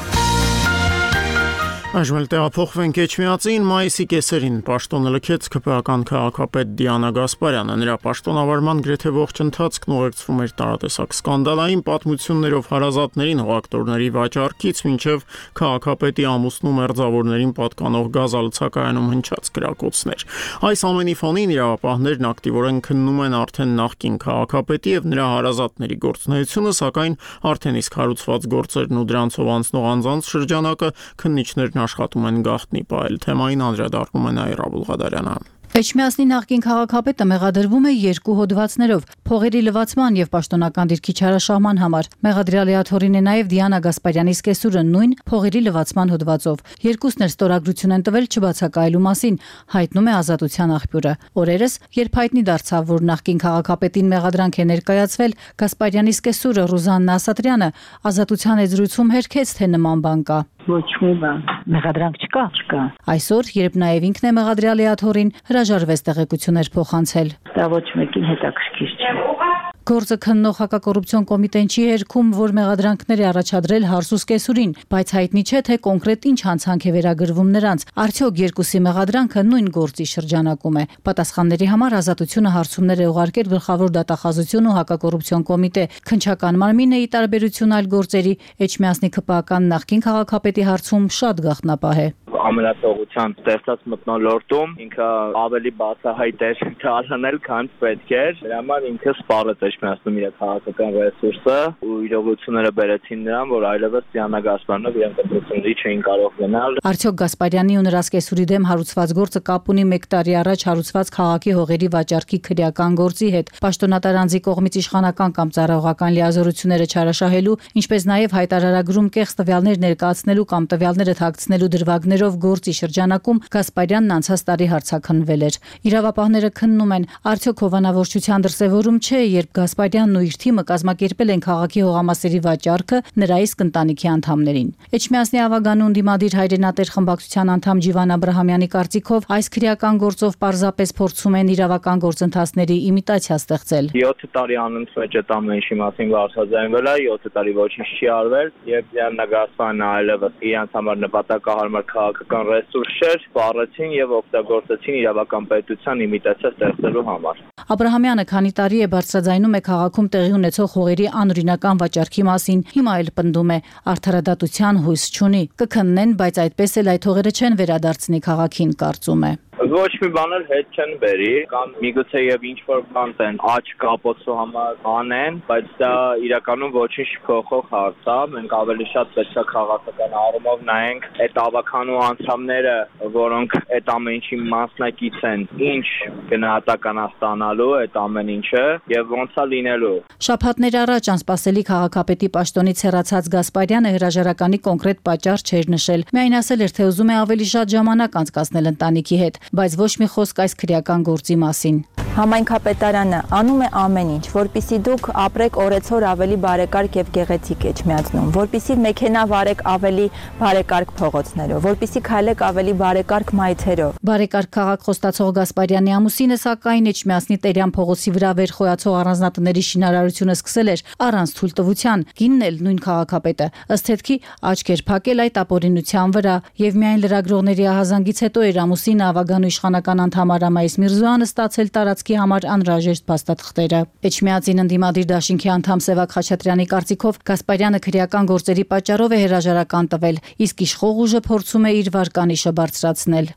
Այժմ էլ տեղափոխվենք Էջմիածին, մայիսի կեսերին պաշտոնը լքեց ՔՊԱ-ական քաղաքապետ Դիանա Գասպարյանը։ Նրա պաշտոնավարման գրեթե ողջ ընթացքն ուղեկցվում էր տարատեսակ սկանդալային պատմություններով հարազատներին հողակտորների վաճառքից մինչև քաղաքապետի ամուսնու մերձավորներին պատկանող գազալցակայանում հնչած կրակոցներ։ Այս ամենի ֆոնին իրավապահներն ակտիվորեն քննում են արդեն նախկին քաղաքապետի եւ նրա հարազատների գործունեությունը, սակայն արդեն իսկ հարուցված գործերն ու դրանցով անցնող անձանց շրջանակը քննիչներն աշխատում են գաղտնի պահել։ Թեմային անդրադառնում է Նաիրա Բուլղադարյանը։ Էջմիածնի նախկին քաղաքապետը մեղադրվում է երկու հոդվածներով՝ փողերի լվացման եւ պաշտոնական դիրքի չարաշահման համար։ Մեղադրյալի աթոռին է նաեւ Դիանա Գասպարյանի սկեսուրը նույն փողերի լվացման հոդվածով։ Երկուսն էլ ստորագրություն են տվել չբացակայելու մասին, հայտնում է Ազատության աղբյուրը։ Օրերս, երբ հայտնի դարձավ, որ նախկին քաղաքապետին մեղադրանք է ներկայացվել, Գասպարյանի սկեսուրը Ռուզաննա Ասատրյանը Ազատության զրույցում հերքեց, թե նման բան կա։ Ոչ մի բան, մեղադրանք չկա, չկա։ Այսօր, երբ նաև ինքն է մեղադրյալի աթոռին, հրաժարվեց տեղեկություններ փոխանցել։ Դա ոչ մեկին հետաքրքիր չէ։ Գործը քննող հակակոռուպցիոն կոմիտեն չի հերքում, որ մեղադրանքներ է առաջադրել Հարսուս կեսուրին, բայց հայտնի չէ, թե կոնկրետ ինչ հանցանք է վերագրվում նրանց։ Արդյոք երկուսի մեղադրանքը նույն գործի շրջանակում է։ Պատասխանների համար Ազատությունը հարցումներ է ուղարկել Գլխավոր դատախազություն ու հակակոռուպցիոն կոմիտե։ Քննչական մարմինը ի տարբերություն այլ գործերի Էջմիածնի ՔՊԱ-ական նախկին քաղաքապետի հարցում շատ գաղտնապահ է։ Ամենաթողության ստեղծած մթնոլորտում ինքը ավելի բացահայտ էր դառնել, քան պետք էր։ Դրա համար ինքը սպառեց Էջմիածնում իր քաղաքական ռեսուրսը ու իրողությունները բերեցին նրան, որ այլևս Դիանա Գասպարյանով իրենք ընտրությունների չէին կարող գնալ։ Արդյոք Գասպարյանի ու նրա սկեսուրի դեմ հարուցված գործը կապ ունի մեկ տարի առաջ հարուցված քաղաքի հողերի վաճառքի քրեական գործի հետ։ Պաշտոնատար անձի կողմից իշխանական կամ ծառայողական լիազորությունները չարաշահելու, ինչպես նաև հայտարարագրում կեղծ տվյալներ ներկայացնելու կամ տվյալները թաքցնելու դրվագներով գործի շրջանակում Գասպարյանն անցած տարի հարցաքննվել էր։ Իրավապահները քննում են, արդյոք հովանավորչության դրսևորում չէ, երբ Գասպարյանն ու իր թիմը կազմակերպել են քաղաքի հողամասերի վաճառքը նրա իսկ ընտանիքի անդամներին։ Էջմիածնի ավագանուն դիմադիր հայրենատեր խմբակցության անդամ Ջիվան Աբրահամյանի կարծիքով այս քրեական գործով պարզապես փորձում են իրավական գործընթացների իմիտացիա ստեղծել։ յոթ տարի անընդմեջ այդ ամեն ինչի մասին բարձրաձայնվել է, յոթ տարի ոչինչ չի արվել, եւ Դիանա Գասպարյանն այլևս իրենց համար նպատակահարմար քաղաքական ռեսուրս չէր, սպառեցին եւ օգտագործեցին իրավական պետության իմիտացիա ստեղծելու համար։ Աբրահամյանը քանի տարի է բարձրաձայնում է քաղաքում տեղի ունեցող հողերի անօրինական վաճառքի մասին, հիմա էլ պնդում է արդարադատության հույս չունի։ Կքննեն, բայց այդպես էլ այդ հողերը չեն վերադարձնի քաղաքին, կարծում է։ Ոչ մի բան էլ հետ չեն բերի, կամ միգուցե եւ ինչ որ բան են աճ կապոցու համար անեն, բայց դա իրականում ոչինչ չփոխող հարց է։ Մենք ավելի շատ պետք է քաղաքական առումով նայենք այդ ավականու անդամները, որոնք այդ ամեն ինչի մասնակից են, ինչ գնահատական է ստանալու այդ ամեն ինչը եւ ոնց է լինելու։ Շաբաթներ առաջ անսպասելի քաղաքապետի պաշտոնից հեռացած Գասպարյանը հրաժարականի կոնկրետ պատճառ չէր նշել։ Միայն ասել էր, թե ուզում է ավելի շատ ժամանակ անցկасնել ընտանիքի հետ, բայց ոչ մի խոսք այս քրեական գործի մասին։ Համայնքապետարանը անում է ամեն ինչ, որպիսի դուք ապրեք օրեցօր ավելի բարեկարգ եւ գեղեցիկ Էջմիածնում, որպիսի մեքենա վարեք ավելի բարեկարգ փողոցներով, որպիսի քայլեք ավելի բարեկարգ մայթերով։ Բարեկարգ քաղաք խոստացող Գասպարյանի ամուսինը սակայն Էջմիածնի Տերյան փողոցի վրա վերխոյացող առանձնատների շինարարությունը սկսել էր առանց թույլտվության, կինն էլ նույն քաղաքապետը ըստ հետքի աչք էր փակել այդ ապօրինության վրա եւ միայն լրագրողների ահազանգից հետո էր ամուսինը ավագանու իշխանական անդամ Արամայիս Միրզոյանը ստացել տարածքի համար անհրաժեշտ փաստաթղթերը։ Էջմիածին ընդդիմադիր դաշինքի անդամ Սևակ Խաչատրյանի կարծիքով Գասպարյանը քրեական գործերի պատճառով է հրաժարական տվել, իսկ իշխող ուժը փորձում է իր վարկանիշը բարձրացնել։ Որովհետեւ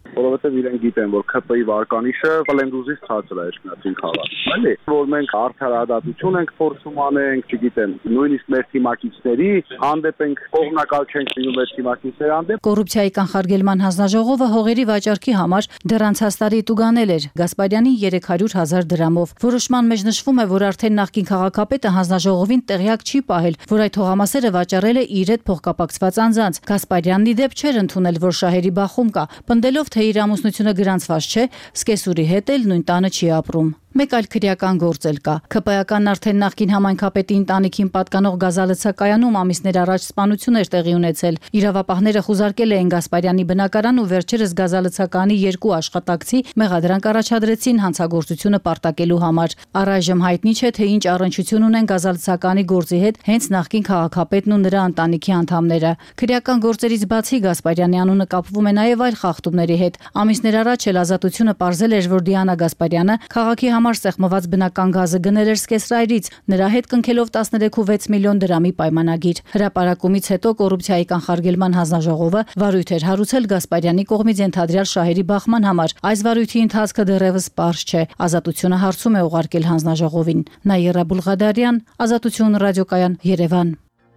որովհետև իրենք գիտեն, որ K P-ի վարկանիշը Պլենդուզից ցածր է Էջմիածին քաղաքում, էլի։ Որ մենք արդարադատություն ենք փորձում անենք, չգիտեմ, նույնիսկ մեր թիմակիցների հանդեպ ենք կողմնակալ չենք լինում մեր թիմակիցների հանդեպ։ Կոռուպցիայի կանխարգելման հանձնաժողովը հողերի վաճառքի համար դեռ անցած տարի տուգանել էր Գասպարյանի երեք հարյուր հազար դրամով։ Որոշման մեջ նշվում է, որ արդեն նախկին քաղաքապետը հանձնաժողովին տեղյակ չի պահել, որ այդ հողամասերը վաճառել է իր հետ փոխկապակցված անձանց։ Գասպարյանն ի դեպ չէր ընդունել, որ շահերի բախում կա, պնդելով, թե իր ամուսնությունը գրանցված չէ, սկեսուրի հետ էլ նույն տանը չի ապրում։ Մեկ այլ քրեական գործ էլ կա։ ՔՊ-ական արդեն նախկին համայնքապետի ընտանիքին պատկանող գազալցակայանում ամիսներ առաջ սպանություն էր տեղի ունեցել։ Իրավապահները խուզարկել էին Գասպարյանի բնակարան ու վերջերս գազալցականի երկու աշխատակցի մեղադրանք առաջադրեցին հանցագործությունը պարտակելու համար։ Առայժմ հայտնի չէ, թե ինչ առնչություն ունեն գազալցականի գործի հետ հենց նախկին քաղաքապետն ու նրա ընտանիքի անդամները։ Քրեական գործերից բացի Գասպարյանի անունը կապվում է նաև այլ խախտումների հետ։ Ամիսներ առաջ էլ Ազատությունը պարզել էր, որ Դիանա Գասպարյանը քաղաքի համար սեղմված բնական գազը գնել էր սկեսրայրից, նրա հետ կնքելով տասներեք կόμμα վեց միլիոն դրամի պայմանագիր։ Հրապարակումից հետո կոռուպցիայի կանխարգելման հանձնաժողովը վարույթ էր հարուցել Գասպարյանի կողմից ենթադրյալ շահերի բախման համար։ Այս վարույթի ընթացքը դեռևս պարզ չէ։ Ազատությունը հարցում է ուղարկել հանձնաժողովին։ Նաիրա Բուլղադարյան, Ազատություն ռադիոկայան, Երևան։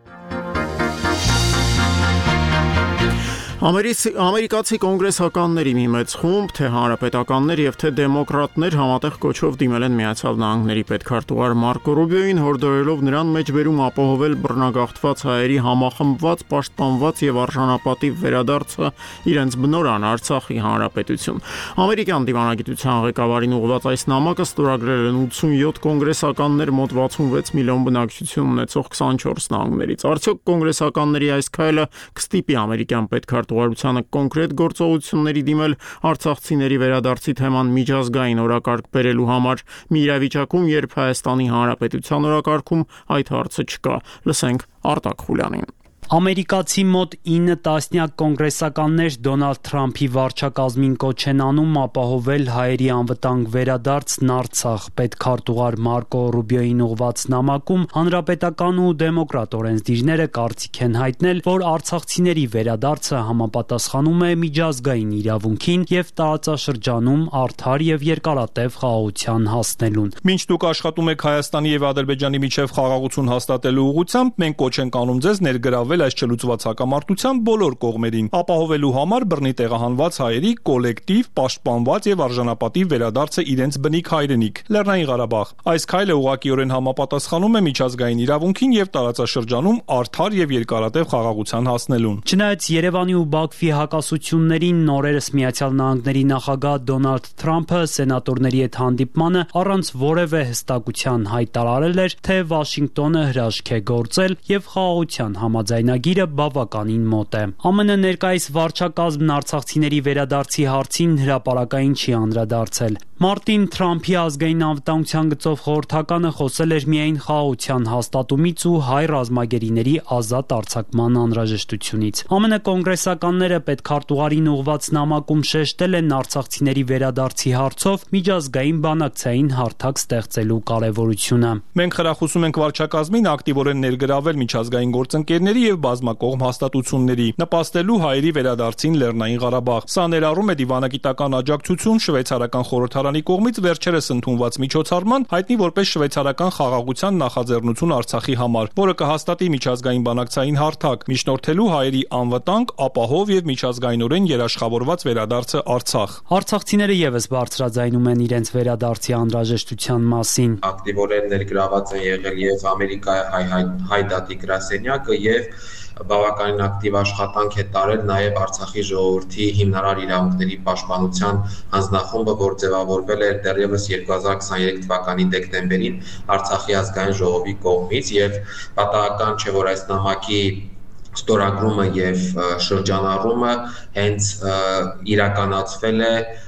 Ամերիկացի կոնգրեսականների մի մեծ խումբ, թե հանրապետականներ եւ թե դեմոկրատներ համատեղ կոչով դիմել են Միացյալ Նահանգների պետքարտուղար Մարկո Ռուբիոյին, հորդորելով նրան մեջբերում ապահովել բռնագաղթված հայերի համախմբված, պաշտպանված եւ արժանապատիվ վերադարձը իրենց բնորան Արցախի հանրապետություն։ Ամերիկյան դիվանագիտության ղեկավարին ուղղված այս նամակը ստորագրել են ութսունյոթ կոնգրեսականներ մոտ վաթսունվեց միլիոն բնակչություն ունեցող քսանչորս նահանգներից։ Արդյոք կոնգրեսականների այս քայլը կստիպի ամերիկյան պետքարտուղարությանը կոնկրետ գործողությունների դիմել արցախցիների վերադարձի թեման միջազգային օրակարգ բերելու համար մի իրավիճակում, երբ Հայաստանի Հանրապետության օրակարգում այդ հարցը չկա։ Լսենք Արտակ Խուլյանին։ Ամերիկացի մոտ ինը տասնյակ կոնգրեսականներ Դոնալդ Թրամփի վարչակազմին կոչ են անում ապահովել հայերի անվտանգ վերադարձն Արցախ։ Պետքարտուղար Մարկո Ռուբիոյին ուղղված նամակում հանրապետական ու դեմոկրատ օրենսդիրները կարծիք են հայտնել, որ արցախցիների վերադարձը համապատասխանում է միջազգային իրավունքին եւ տարածաշրջանում արդար եւ երկարատև խաղաղության հասնելուն։ Մինչ դուք աշխատում եք Հայաստանի եւ Ադրբեջանի միջև խաղաղություն հաստատելու ուղղությամբ, մենք կոչ ենք անում ձեզ ներգրավել այս չլուծված հակամարտության բոլոր կողմերին, ապահովելու համար բռնի տեղահանված հայերի կոլեկտիվ, պաշտպանված եւ արժանապատիվ վերադարձը իրենց բնիկ հայրենիք՝ Լեռնային Ղարաբաղ։ Այս քայլը ուղղակիորեն համապատասխանում է միջազգային իրավունքին եւ տարածաշրջանում արդար եւ երկարատև խաղաղության հասնելուն։ Չնայած Երևանի ու Բաքվի հակասություններին նորերս Միացյալ Նահանգների նախագահ Դոնալդ Թրամփը սենատորների հետ հանդիպմանը առանց որևէ հստակության հայտարարել էր, թե Վաշինգտոնը հրաշք է գործել եւ խաղաղության համաձայն Նագիրը բավականին մոտ է։ ԱՄՆ ներկայիս վարչակազմն արցախցիների վերադարձի հարցին հրապարակային չի անդրադարձել։ Մարտին Թրամփի ազգային անվտանգության գծով խորհրդականը խոսել էր միայն խաղաղության հաստատումից ու հայ ռազմագերիների ազատ արձակման անհրաժեշտությունից։ ԱՄՆ կոնգրեսականները պետքարտուղարին ուղղված նամակում շեշտել են արցախցիների վերադարձի հարցով միջազգային բանակցային հարթակ ստեղծելու կարևորությունը։ Մենք խրախուսում ենք վարչակազմին ակտիվորեն ներգրավել միջազգային գործընկերների եւ բազմակողմ հաստատությունների, նպաստելու հայերի վերադարձին Լեռնային Ղարաբաղ։ Սա ներառում է դիվանագիտական աջակցություն շվեյցարական խորհրդարանի կողմից վերջերս ընդունված միջոցառման, հայտնի որպես շվեյցարական խաղաղության նախաձեռնություն Արցախի համար, որը կհաստատի միջազգային բանակցային հարթակ, միջնորդելու հայերի անվտանգ, ապահով եւ միջազգայինորեն երաշխավորված վերադարձը Արցախ։ Արցախցիները եւս բարձրաձայնում են իրենց վերադարձի անհրաժեշտության մասին։ Ակտիվորեն ներգրաված են եղել եւ Ամերիկայի հայդատի գրասենյակը եւ բավականին ակտիվ աշխատանք է տարել նաև Արցախի ժողովրդի հիմնարար իրավունքների պաշտպանության հանձնախումբը, որ ձևավորվել էր դեռևս երկու հազար քսաներեք թվականի դեկտեմբերին Արցախի ազգային ժողովի կողմից եւ պատահական չէ, որ այս նամակի ստորագրումը եւ շրջանառումը հենց իրականացվել է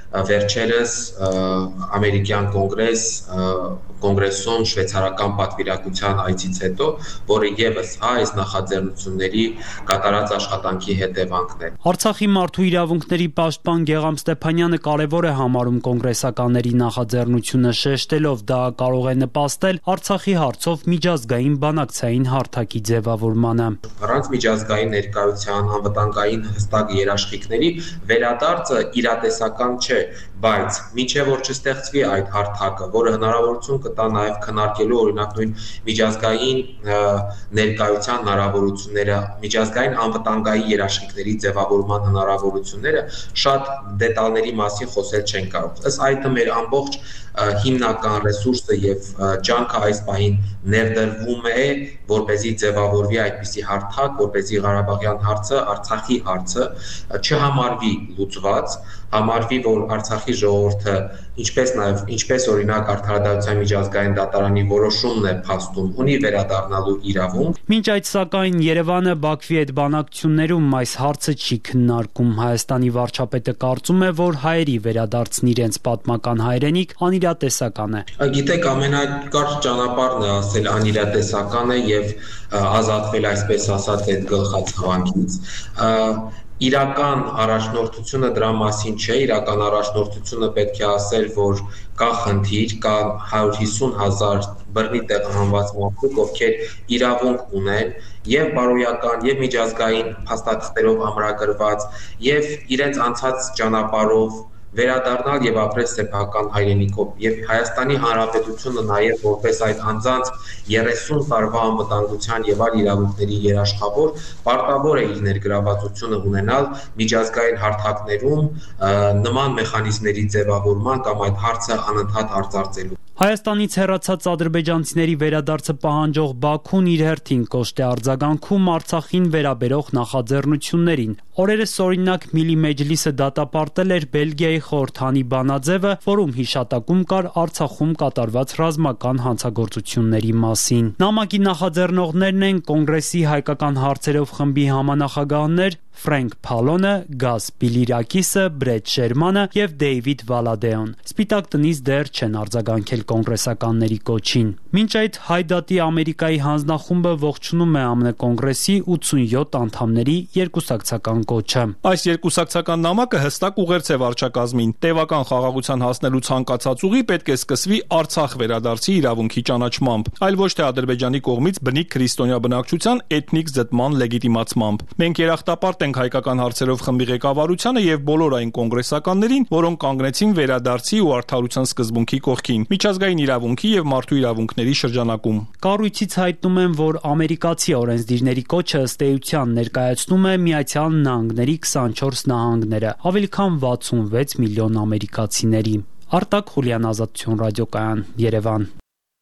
վերջերս ամերիկյան կոնգրես կոնգրեսում շվեյցարական պատվիրակության այցից հետո, որը եւս այս նախաձեռնությունների կատարած աշխատանքի հետևանքն է։ Արցախի մարդու իրավունքների պաշտպան Գեգամ Ստեփանյանը կարևոր է համարում կոնգրեսականների նախաձեռնությունը, շեշտելով դա կարող է նպաստել Արցախի հարցով միջազգային բանակցային հարթակի ձևավորմանը։ Առանց միջազգային ներկայության անվտանգային հստակ երաշխիքների վերադարձը իրատեսական չէ, բայց մինչև որ չստեղծվի այդ հարթակը, որը հնարավորություն կտա նաև քննարկելու օրինակ նույն միջազգային ներկայության հնարավորությունները, միջազգային անվտանգային երաշխիքների ձևավորման հնարավորությունները, շատ դետալների մասին խոսել չեն կարող։ Ըստ այդմ մեր ամբողջ հիմնական ռեսուրսը եւ ջանքը այս պահին ներդրվում է, որպեսզի ձևավորվի այդպիսի հարթակ, որպեսզի Ղարաբաղյան հարցը, Արցախի հարցը չհամարվի լուծված, համարվի, որ Արցախի ժողովուրդը, ինչպես նաև ինչպես օրինակ Արդարադատության միջազգային դատարանի որոշումն է փաստում, ունի վերադառնալու իրավունք։ Մինչ այդ սակայն Երևանը Բաքվի հետ բանակցություններում այս հարցը չի քննարկում։ Հայաստանի վարչապետը կարծում է, որ հայերի վերադարձն իրենց պատմական հայրենիք անիրատեսական է։ Գիտեք, ամենակարճ ճանապարհն է ասել անիրատեսական է եւ ազատվել, այսպես ասած, այդ գլխացավանքից։ Իրական առաջնորդությունը դրա մասին չէ, իրական առաջնորդությունը պետք է ասել, որ կա խնդիր, կա հարյուր հիսուն հազար բռնի տեղահանված մարդիկ, ովքեր իրավունք ունեն եւ բարոյական եւ միջազգային փաստաթղթերով ամրագրված եւ իրենց անցած ճանապարհով վերադառնալ եւ ապրել սեփական հայրենիքով եւ Հայաստանի Հանրապետությունը նաեւ որպես այդ անձանց երեսուն տարվա անվտանգության եւ այլ իրավունքների երաշխավոր պարտավոր է իր ներգրավվածությունը ունենալ միջազգային հարթակներում նման մեխանիզմների ձևավորման կամ այդ հարցը անընդհատ արծարծելու։ Հայաստանից հեռացած ադրբեջանցիների վերադարձը պահանջող Բաքուն իր հերթին կոշտ է արձագանքում Արցախին վերաբերող նախաձեռնություններին։ Օրերս օրինակ Միլի Մեջլիսը դատապարտել էր Բելգիայի խորհրդանի բանաձևը, որում հիշատակում կար Արցախում կատարված ռազմական հանցագործությունների մասին։ Նամակի նախաձեռնողներն են Կոնգրեսի հայկական հարցերով խմբի համանախագահներ Ֆրենկ Փալոնը, Գազ Պիլիրակիսը, Բրեդ Շերմանը եւ Դեյվիդ Վալադեոն։ Սպիտակ տնից դեռ չեն արձագանքել կոնգրեսականների կոչին։ Մինչ այդ Հայդատի Ամերիկայի հանձնախումբը ողջունում է ԱՄՆ Կոնգրեսի ութսունյոթ անդամների երկուսակցական կոչը։ Այս երկուսակցական նամակը հստակ ուղերձ է վարչակազմին։ Տևական խաղաղության հասնելու ցանկացած ուղի պետք է սկսվի Արցախ վերադարձի իրավունքի ճանաչմամբ, այլ ոչ թե Ադրբեջանի կողմից բնիկ քրիստոնյա բնակչության էթնիկ զտման լեգիտիմացմամբ։ Մենք երախտապարտ ենք հայկական հարցերով խմբի ղեկավարությանը եւ բոլոր այն կոնգրեսականներին, որոնք կանգնեցին վերադարձի ու արդարության սկզբունքի կողքին, միջազգային իրավունքի եւ մարդու իրավունքների շրջանակում։ Կառույցից հայտնում են, որ ամերիկացի օրենսդիրների կոչը ըստ էության ներկայացնում է Միացյալ Նահանգների քսանչորս նահանգները, ավելի քան վաթսունվեց միլիոն ամերիկացիների։ Արտակ Խուլյան, Ազատություն ռադիոկայան, Երևան։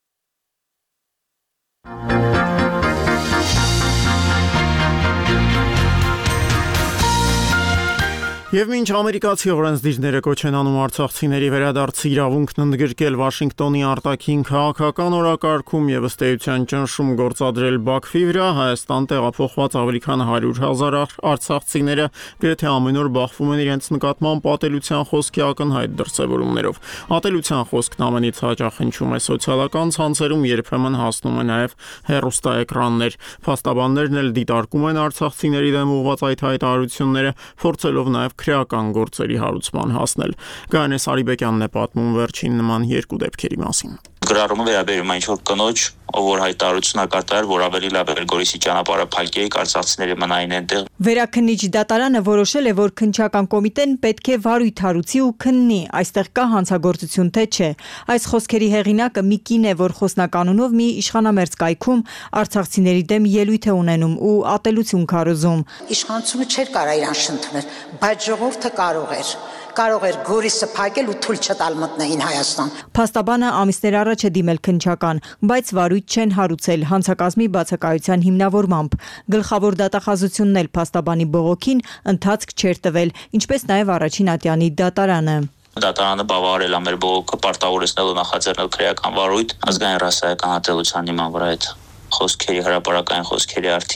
Եվ մինչ ամերիկացի օրենսդիրները կոչ են անում արցախցիների վերադարձի իրավունքն ընդգրկել Վաշինգտոնի արտաքին քաղաքական օրակարգում եւ ըստ էության ճնշում գործադրել Բաքվի վրա, Հայաստան տեղափոխված ավելի քան հարյուր հազար արցախցիները գրեթե ամեն օր բախվում են իրենց նկատմամբ ատելության խոսքի ակնհայտ դրսևորումներով։ Ատելության խոսքն ամենից հաճախ հնչում է սոցիալական ցանցերում, երբեմն հասնում է նաեւ հեռուստաէկրաններ։ Փաստաբաններն էլ դիտարկում են արցախցիների դեմ ուղղված այդ հայտարարությունները, փորձելով նաեւ քրեական գործերի հարուցման հասնել։ Գայանե Սարիբեկյանն է պատմում վերջին նման երկու դեպքերի մասին։ Գրառումը վերաբերում է ինչ-որ կնոջ, ով որ հայտարարություն կատարել, որ ավելի լավ է Գորիսի ճանապարհը փակեի, արցախցիները մնային այնտեղ։ Վերաքննիչ դատարանը որոշել է, որ քննչական կոմիտեն պետք է վարույթ հարուցի ու քննի, այստեղ կա հանցագործություն թե չէ։ Այս խոսքերի հեղինակը մի կին է, որ խոսնականունով մի իշխանամերձ կայքում արցախցիների դեմ ելույթ է ունենում ու ատելություն քարոզում։ Իշխանությունը չէր կարող իրան շնչել, բայց ժողովուրդը կարող էր։ Կարող էր Գորիսը փակել ու թույլ չտալ մտնեին Հայաստան։ Փաստաբանը ամիսներ առաջ է դիմել քննչական, բայց վարույթ չեն հարուցել հանցակազմի բացակայության հիմնավորմամբ։ Գլխավոր դատախազությունն էլ փաստաբանի բողոքին ընթացք չէր տվել, ինչպես նաև առաջին ատյանի դատարանը։ Դատարանը բավարարել է մեր բողոքը, պարտավորեցնելու նախաձեռնել քրեական վարույթ ազգային ռասայական ատելության հիման վրա այդ խոսքերի հրապարակային խոսքերի արդիվ։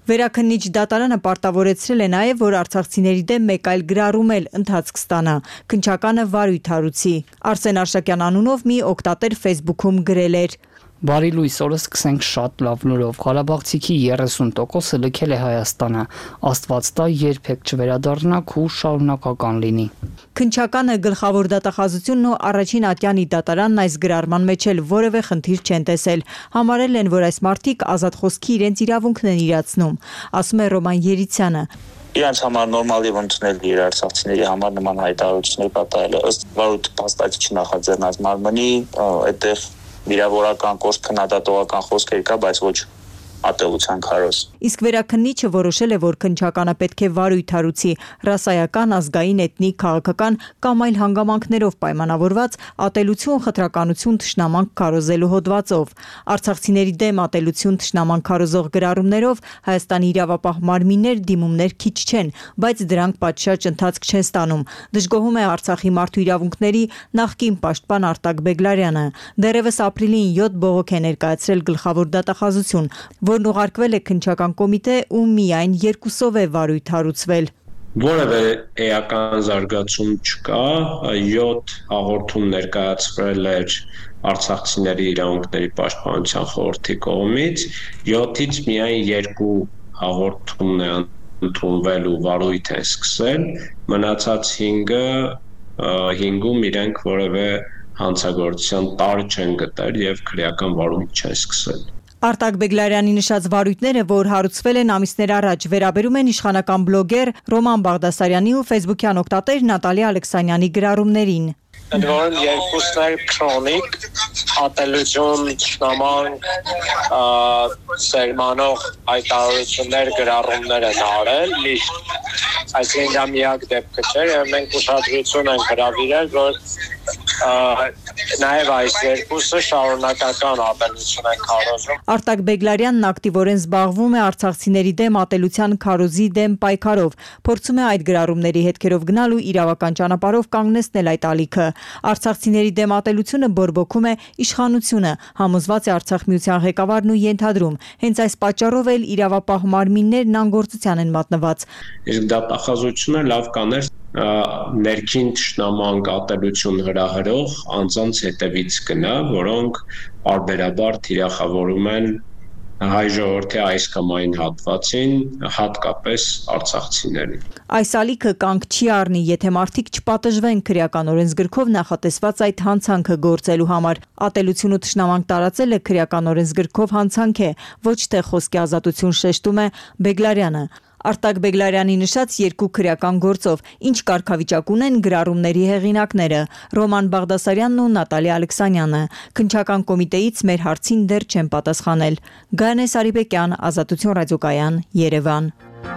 Վերաքննիչ դատարանը պարտավորեցրել է նաև, որ արցախցիների դեմ մեկ այլ գրառում էլ ընթացք ստանա, քննչականը վարույթ հարուցի։ Արսեն Արշակյան անունով մի օգտատեր Facebook-ում գրել էր. Բարի լույս, օրը սկսենք շատ լավ լուրով։ Ղարաբաղցիքի երեսուն տոկոսը լքել է Հայաստանը։ Աստված տա երբեք չվերադառնա ու շարունակական լինի։ Քննչականը, գլխավոր դատախազությունն ու առաջին ատյանի դատարանն այս գրառման մեջ էլ որևէ խնդիր չեն տեսել։ Համարել են, որ այս մարդիկ ազատ խոսքի իրենց իրավունքն են իրացնում, ասում է Ռոման Երիցյանը։ Իրանց համար նորմալ եւ ընդունել իր արցախցիների համար նման հայտարարություններ կատարելը ըստ վարույթ փաստացի չնախաձեռնած մարմնի, այդտեղ վիրավորական կորս քննադատողական խոսքեր կա, բայց ոչ ատելության քարոզ։ Իսկ վերաքննիչը որոշել է, որ քննչականը պետք է վարույթ հարուցի ռասայական, ազգային, էթնիկ, քաղաքական կամ այլ հանգամանքներով պայմանավորված ատելություն, խտրականություն, թշնամանք քարոզելու հոդվածով։ Արցախցիների դեմ ատելություն, թշնամանք քարոզող գրառումներով Հայաստանի իրավապահ մարմիններ դիմումներ քիչ չեն, բայց դրանք պատշաճ ընթացք չեն ստանում, դժգոհում է Արցախի մարդու իրավունքների նախկին պաշտպան Արտակ Բեգլարյանը։ Դեռևս ապրիլին յոթ բողոք է ներկայացրել գլխավոր դատախազություն, որն ուղարկվել է քննչական կոմիտե ու միայն երկուսով է վարույթ հարուցվել։ Որևէ էական զարգացում չկա, յոթ հաղորդում ներկայացվել էր արցախցիների իրավունքների պաշտպանության խորհրդի կողմից, յոթից միայն երկու հաղորդումն է ընդունվել ու վարույթ է սկսել, մնացած հինգը հինգում իրենք որևէ հանցագործության տարր չեն գտել եւ քրեական վարույթ չեն սկսել։ Արտակ Բեգլարյանի նշած վարույթները, որ հարուցվել են ամիսներ առաջ, վերաբերում են իշխանական բլոգեր Ռոման Բաղդասարյանի ու ֆեյսբուքյան օգտատեր Նատալի Ալեքսանյանի գրառումներին։ Ընդ որում երկուսն էլ քրոնիկ, ատելություն, թշնամանք, սերմանող հայտարարություններ, գրառումներ են արել, լիճ։ Այսինքն դա միակ դեպքը չէ, եւ մենք ուշադրություն ենք հրավիրել, որ նաև այս երկուսը շարունակական ատելություն են քարոզում։ Արտակ Բեգլարյանն ակտիվորեն զբաղվում է արցախցիների դեմ ատելության քարոզի դեմ պայքարով, փորձում է այդ գրառումների հետքերով գնալ ու իրավական ճանապարհով կանգնեցնել այդ ալիքը։ Արցախցիների դեմ ատելությունը բորբոքում է իշխանությունը, համոզված է Արցախ միության ղեկավարն ու ենթադրում, հենց այս պատճառով էլ իրավապահ մարմիններն անգործության են մատնված։ Իսկ դատախազությունը լավ կաներ ներքին թշնամանք ատելություն հրահրող անձանց հետևից գնա, որոնք բարբերաբար թիրախավորում են հայ ժողովրդի այս կամ այն հատվածին, հատկապես արցախցիներին։ Այս ալիքը կանգ չի առնի, եթե մարդիկ չպատժվեն քրեական օրենսգրքով նախատեսված այդ հանցանքը գործելու համար։ Ատելություն ու թշնամանք տարածելը քրեական օրենսգրքով հանցանք է, ոչ թե խոսքի ազատություն, շեշտում է Բեգլարյանը։ Արտակ Բեգլարյանի նշած երկու քրեական գործով, ինչ կարգավիճակ ունեն գրառումների հեղինակները Ռոման Բաղդասարյանն ու Նատալի Ալեքսանյանը։ Քննչական կոմիտեից մեր հարցին դեռ չեն պատասխանել։ Գայանե Սարիբեկյան, Ազատություն ռադիոկայան, Երևան։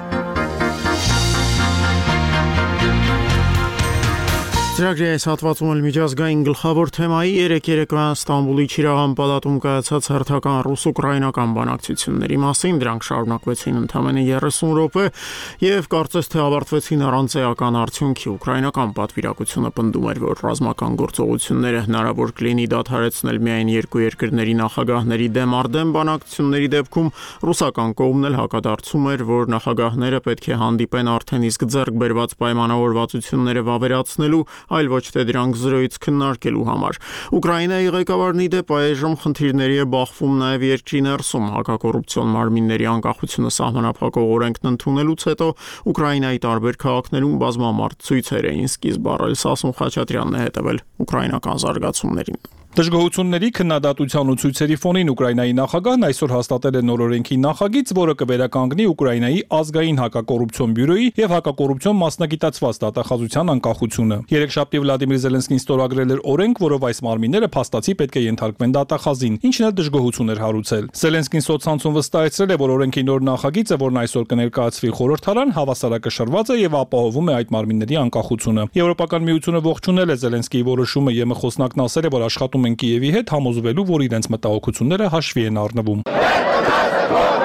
Ծրագրի այս հատվածում էլ միջազգային գլխավոր թեմայի երեք երեկոյան Ստամբուլի Չիրաղան պալատում կայացած հերթական ռուս-ուկրաինական բանակցությունների մասին, դրանք շարունակվեցին ընդամենը երեսուն րոպե եւ կարծես թե ավարտվեցին առանց էական արդյունքի։ Ուկրաինական պատվիրակությունը պնդում էր, որ ռազմական գործողությունները հնարավոր կլինի դադարեցնել միայն երկու երկրների նախագահների դեմ արդեմ բանակցությունների դեպքում ռուսական կողմն էլ հակադարձում էր, որ նախագահները պետք է հանդիպեն արդեն իսկ ձեռք բերված պայմանավորվածությունները վավերացնելու, այլ ոչ թե դրանք զրոյից քննարկելու համար։ Ուկրաինայի ղեկավարն ի դեպ այժմ խնդիրների է բախվում նաև երկրի ներսում։ Հակակոռուպցիոն մարմինների անկախությունը սահմանափակող օրենքն ընդունելուց հետո Ուկրաինայի տարբեր քաղաքներում բազմամարդ ցույցեր էին սկիզբ առել։ Սասուն Խաչատրյանն է հետևել ուկրաինական զարգացումներին։ Դժգոհությունների, քննադատության ու ցույցերի ֆոնին Ուկրաինայի նախագահն այսօր հաստատել է նոր օրենքի նախագիծ, որը կվերականգնի Ուկրաինայի ազգային հակակոռուպցիոն բյուրոյի եւ հակակոռուպցիոն մասնագիտացված դատախազության անկախությունը։ Երեքշաբթի Վլադիմիր Զելենսկին ստորագրել էր օրենք, որով այս մարմինները փաստացի պետք է ենթարկվեն դատախազին, ինչն էլ դժգոհություն էր հարուցել։ Զելենսկին սոցցանցում վստահեցրել է, որ օրենքի նոր նախագիծը, որն այսօր կներկայացվի խորհրդարան, հավասարակշռված է եւ ապահովում է այդ մարմինների անկախությունը։ Եվրոպական միությունը ողջունել է Զելենսկիի որոշումը, ԵՄ խոսնակն ասել է, որ աշխատում են Կիևի հետ համոզվելու, որ իրենց մտահոգությունները հաշվի են առնվում։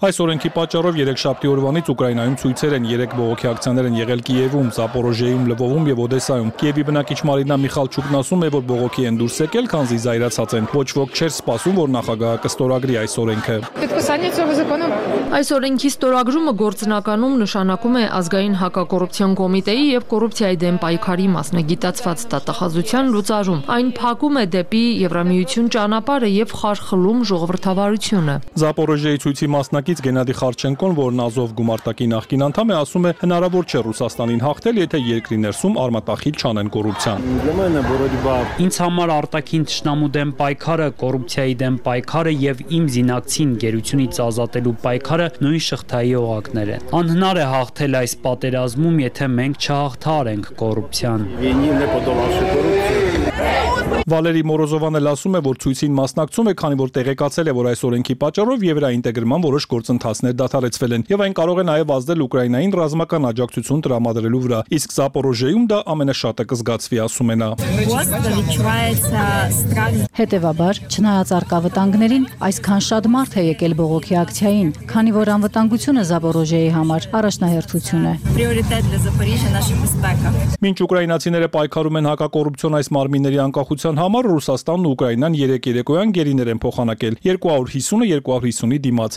Այս օրենքի պատճառով երեքշաբթի օրվանից Ուկրաինայում ցույցեր են, երեք բողոքի ակցիաներ են եղել Կիևում, Զապորոժիեում, Լվովում եւ Օդեսայում։ Կիևի բնակիչ Մարինա Միխալչուկն ասում է, որ բողոքի են դուրս եկել, քանզի զայրացած են։ Ոչ ոք չէր սպասում, որ նախագահը կստորագրի այս օրենքը։ Այս օրենքի ստորագրումը գործնականում նշանակում է ազգային հակակոռուպցիոն կոմիտեի եւ կոռուպցիայի դեմ պայքարի մասնագիտացված դատախազության լուծարում։ Այն փակում է դեպի Եվրամիություն ճանապարհը եւ խարխլում ժողովրդավարությունը։ Զապորոժիեի ցույցի մասնակից Գենադի Խարչենկոն, որն Ազով գումարտակի նախկին անդամ է, ասում է, հնարավոր չէ Ռուսաստանին հաղթել, եթե երկրի ներսում արմատախիլ չանեն կոռուպցիան։ Ինձ համար արտաքին թշնամու դեմ պայքարը, կոռուպցիայի դեմ պայքարը եւ իմ զինակցին գերությունից ազատելու պայքարը նույն շղթայի օղակներ են։ Անհնար է հաղթել այս պատերազմում, եթե մենք չհաղթահարենք կոռուպցիան։ Վալերի Մորոզովան էլ ասում է, որ ցույցին մասնակցում է, քանի որ տեղեկացել է, որ այս օրենքի պատճառով եվրաինտեգրման որոշ գործընթացներ դադարեցվել են, եւ այն կարող է նաեւ ազդել Ուկրաինային ռազմական աջակցություն տրամադրելու վրա։ Իսկ Զապորոժիեում դա ամենաշատը կզգացվի, ասում է նա։ Հետևաբար, չնայած արկավտանգներին, այսքան շատ մարդ է եկել բողոքի ակցիային, քանի որ անվտանգությունը Զապորոժիեի համար առաջնահերթություն է։ Մինչ ուկրաինացիները պայքարում են հակակոռուպցիոն այս մարմինների անկախության համար, Ռուսաստանն ու Ուկրաինան երեք երեկոյան գերիներ են փոխանակել երկու հարյուր հիսունը երկու հարյուր հիսունի դիմաց։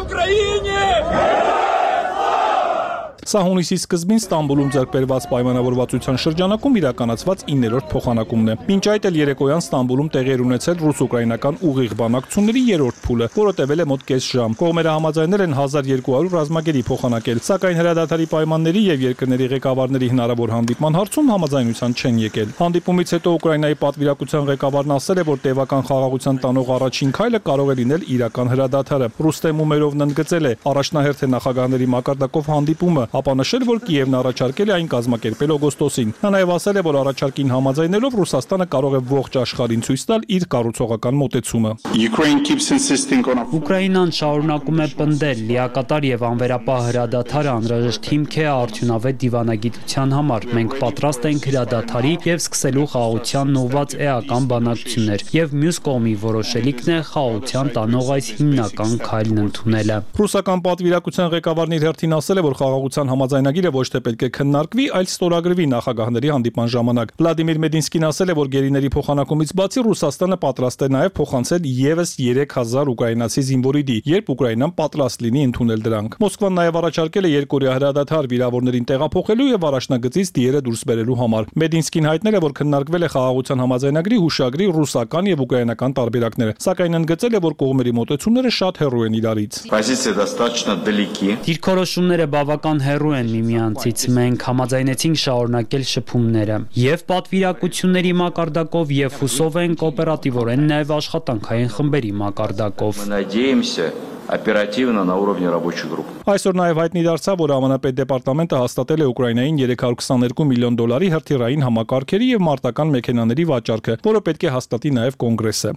Սա հունիսի սկզբին Ստամբուլում ձեռք բերված պայմանավորվածության շրջանակում իրականացված իններորդ փոխանակումն է։ Մինչ այդ էլ երեկոյան Ստամբուլում տեղի էր ունեցել ռուս-ուկրաինական ուղիղ բանակցությունների երրորդ փուլը, որը տևել է մոտ կես ժամ։ Կողմերը համաձայնել են հազար երկու հարյուր ռազմագերի փոխանակել, սակայն հրադադարի պայմանների եւ երկրների ղեկավարների հնարավոր հանդիպման հարցում համաձայնության չեն եկել։ Հանդիպումից հետո Ուկրաինայի պատվիրակության ղեկավարն ասել է, որ տևական խաղաղության տանող առաջին քայլը կարող է լինել իրական հրադադարը։ Ռուստեմ Ումերովն ընդգծել է, առաջնահերթ է նախագահների մակարդակով հանդիպումը, ապա նշել, որ Կիևն առաջարկել է այն կազմակերպել օգոստոսին։ Նա նաև ասել է, որ առաջարկին համաձայնելով Ռուսաստանը կարող է ողջ աշխարհին ցույց տալ իր կառուցողական մոտեցումը։ Ուկրաինան շարունակում է պնդել, լիակատար եւ անվերապահ հրադադարը անհրաժեշտ հիմք է արդյունավետ դիվանագիտության համար։ Մենք պատրաստ ենք հրադադարի եւ սկսելու խաղաղությանն ուղղված էական բանակցություններ, եւ մյուս կողմի որոշելիքն է խաղաղության տանող այս հիմնական քայլն ընդունելը։ Ռուսական պատվիրակության ղեկավարն իր հերթին ասել է, որ խաղաղության համաձայնագիրը ոչ թե պետք է քննարկվի, այլ ստորագրվի նախագահների հանդիպման ժամանակ։ Վլադիմիր Մեդինսկին ասել է, որ գերիների փոխանակումից բացի Ռուսաստանը պատրաստ է նաև փոխանցել եւս երեք հազար ուկրաինացի զինվորիդի, երբ Ուկրաինան պատրաստ լինի ընդունել դրանք։ Մոսկվան նաև առաջարկել է երկօրյա հրադադար վիրավորներին տեղափոխելու եւ առաջնագծից դիերը դուրս բերելու համար։ Մեդինսկին հայտնել է, որ քննարկվել է խաղաղության համաձայնագրի հուշագրի ռուսական եւ ուկրաինական տարբերակները, սակայն ընդգծել է, որ կողմերի մոտեցումները շատ հեռու են իրարից։ Դիրքորոշումները բավական հեռու են միմյանցից։ Մենք համաձայնեցինք շարունակել շփումները եւ պատվիրակությունների մակարդակով եւ հուսով ենք օպերատիվորեն նաեւ աշխատանքային խմբերի մակարդակով։ Оперативно на уровне рабочих групп. Այսօր նաև հայտնի դարձավ, որ ԱՄՆ պետդեպարտամենտը հաստատել է Ուկրաինային երեք հարյուր քսաներկու միլիոն դոլարի հրթիռային համակարգերի եւ մարտական մեքենաների վաճառքը, որը պետք է հաստատի նաև կոնգրեսը։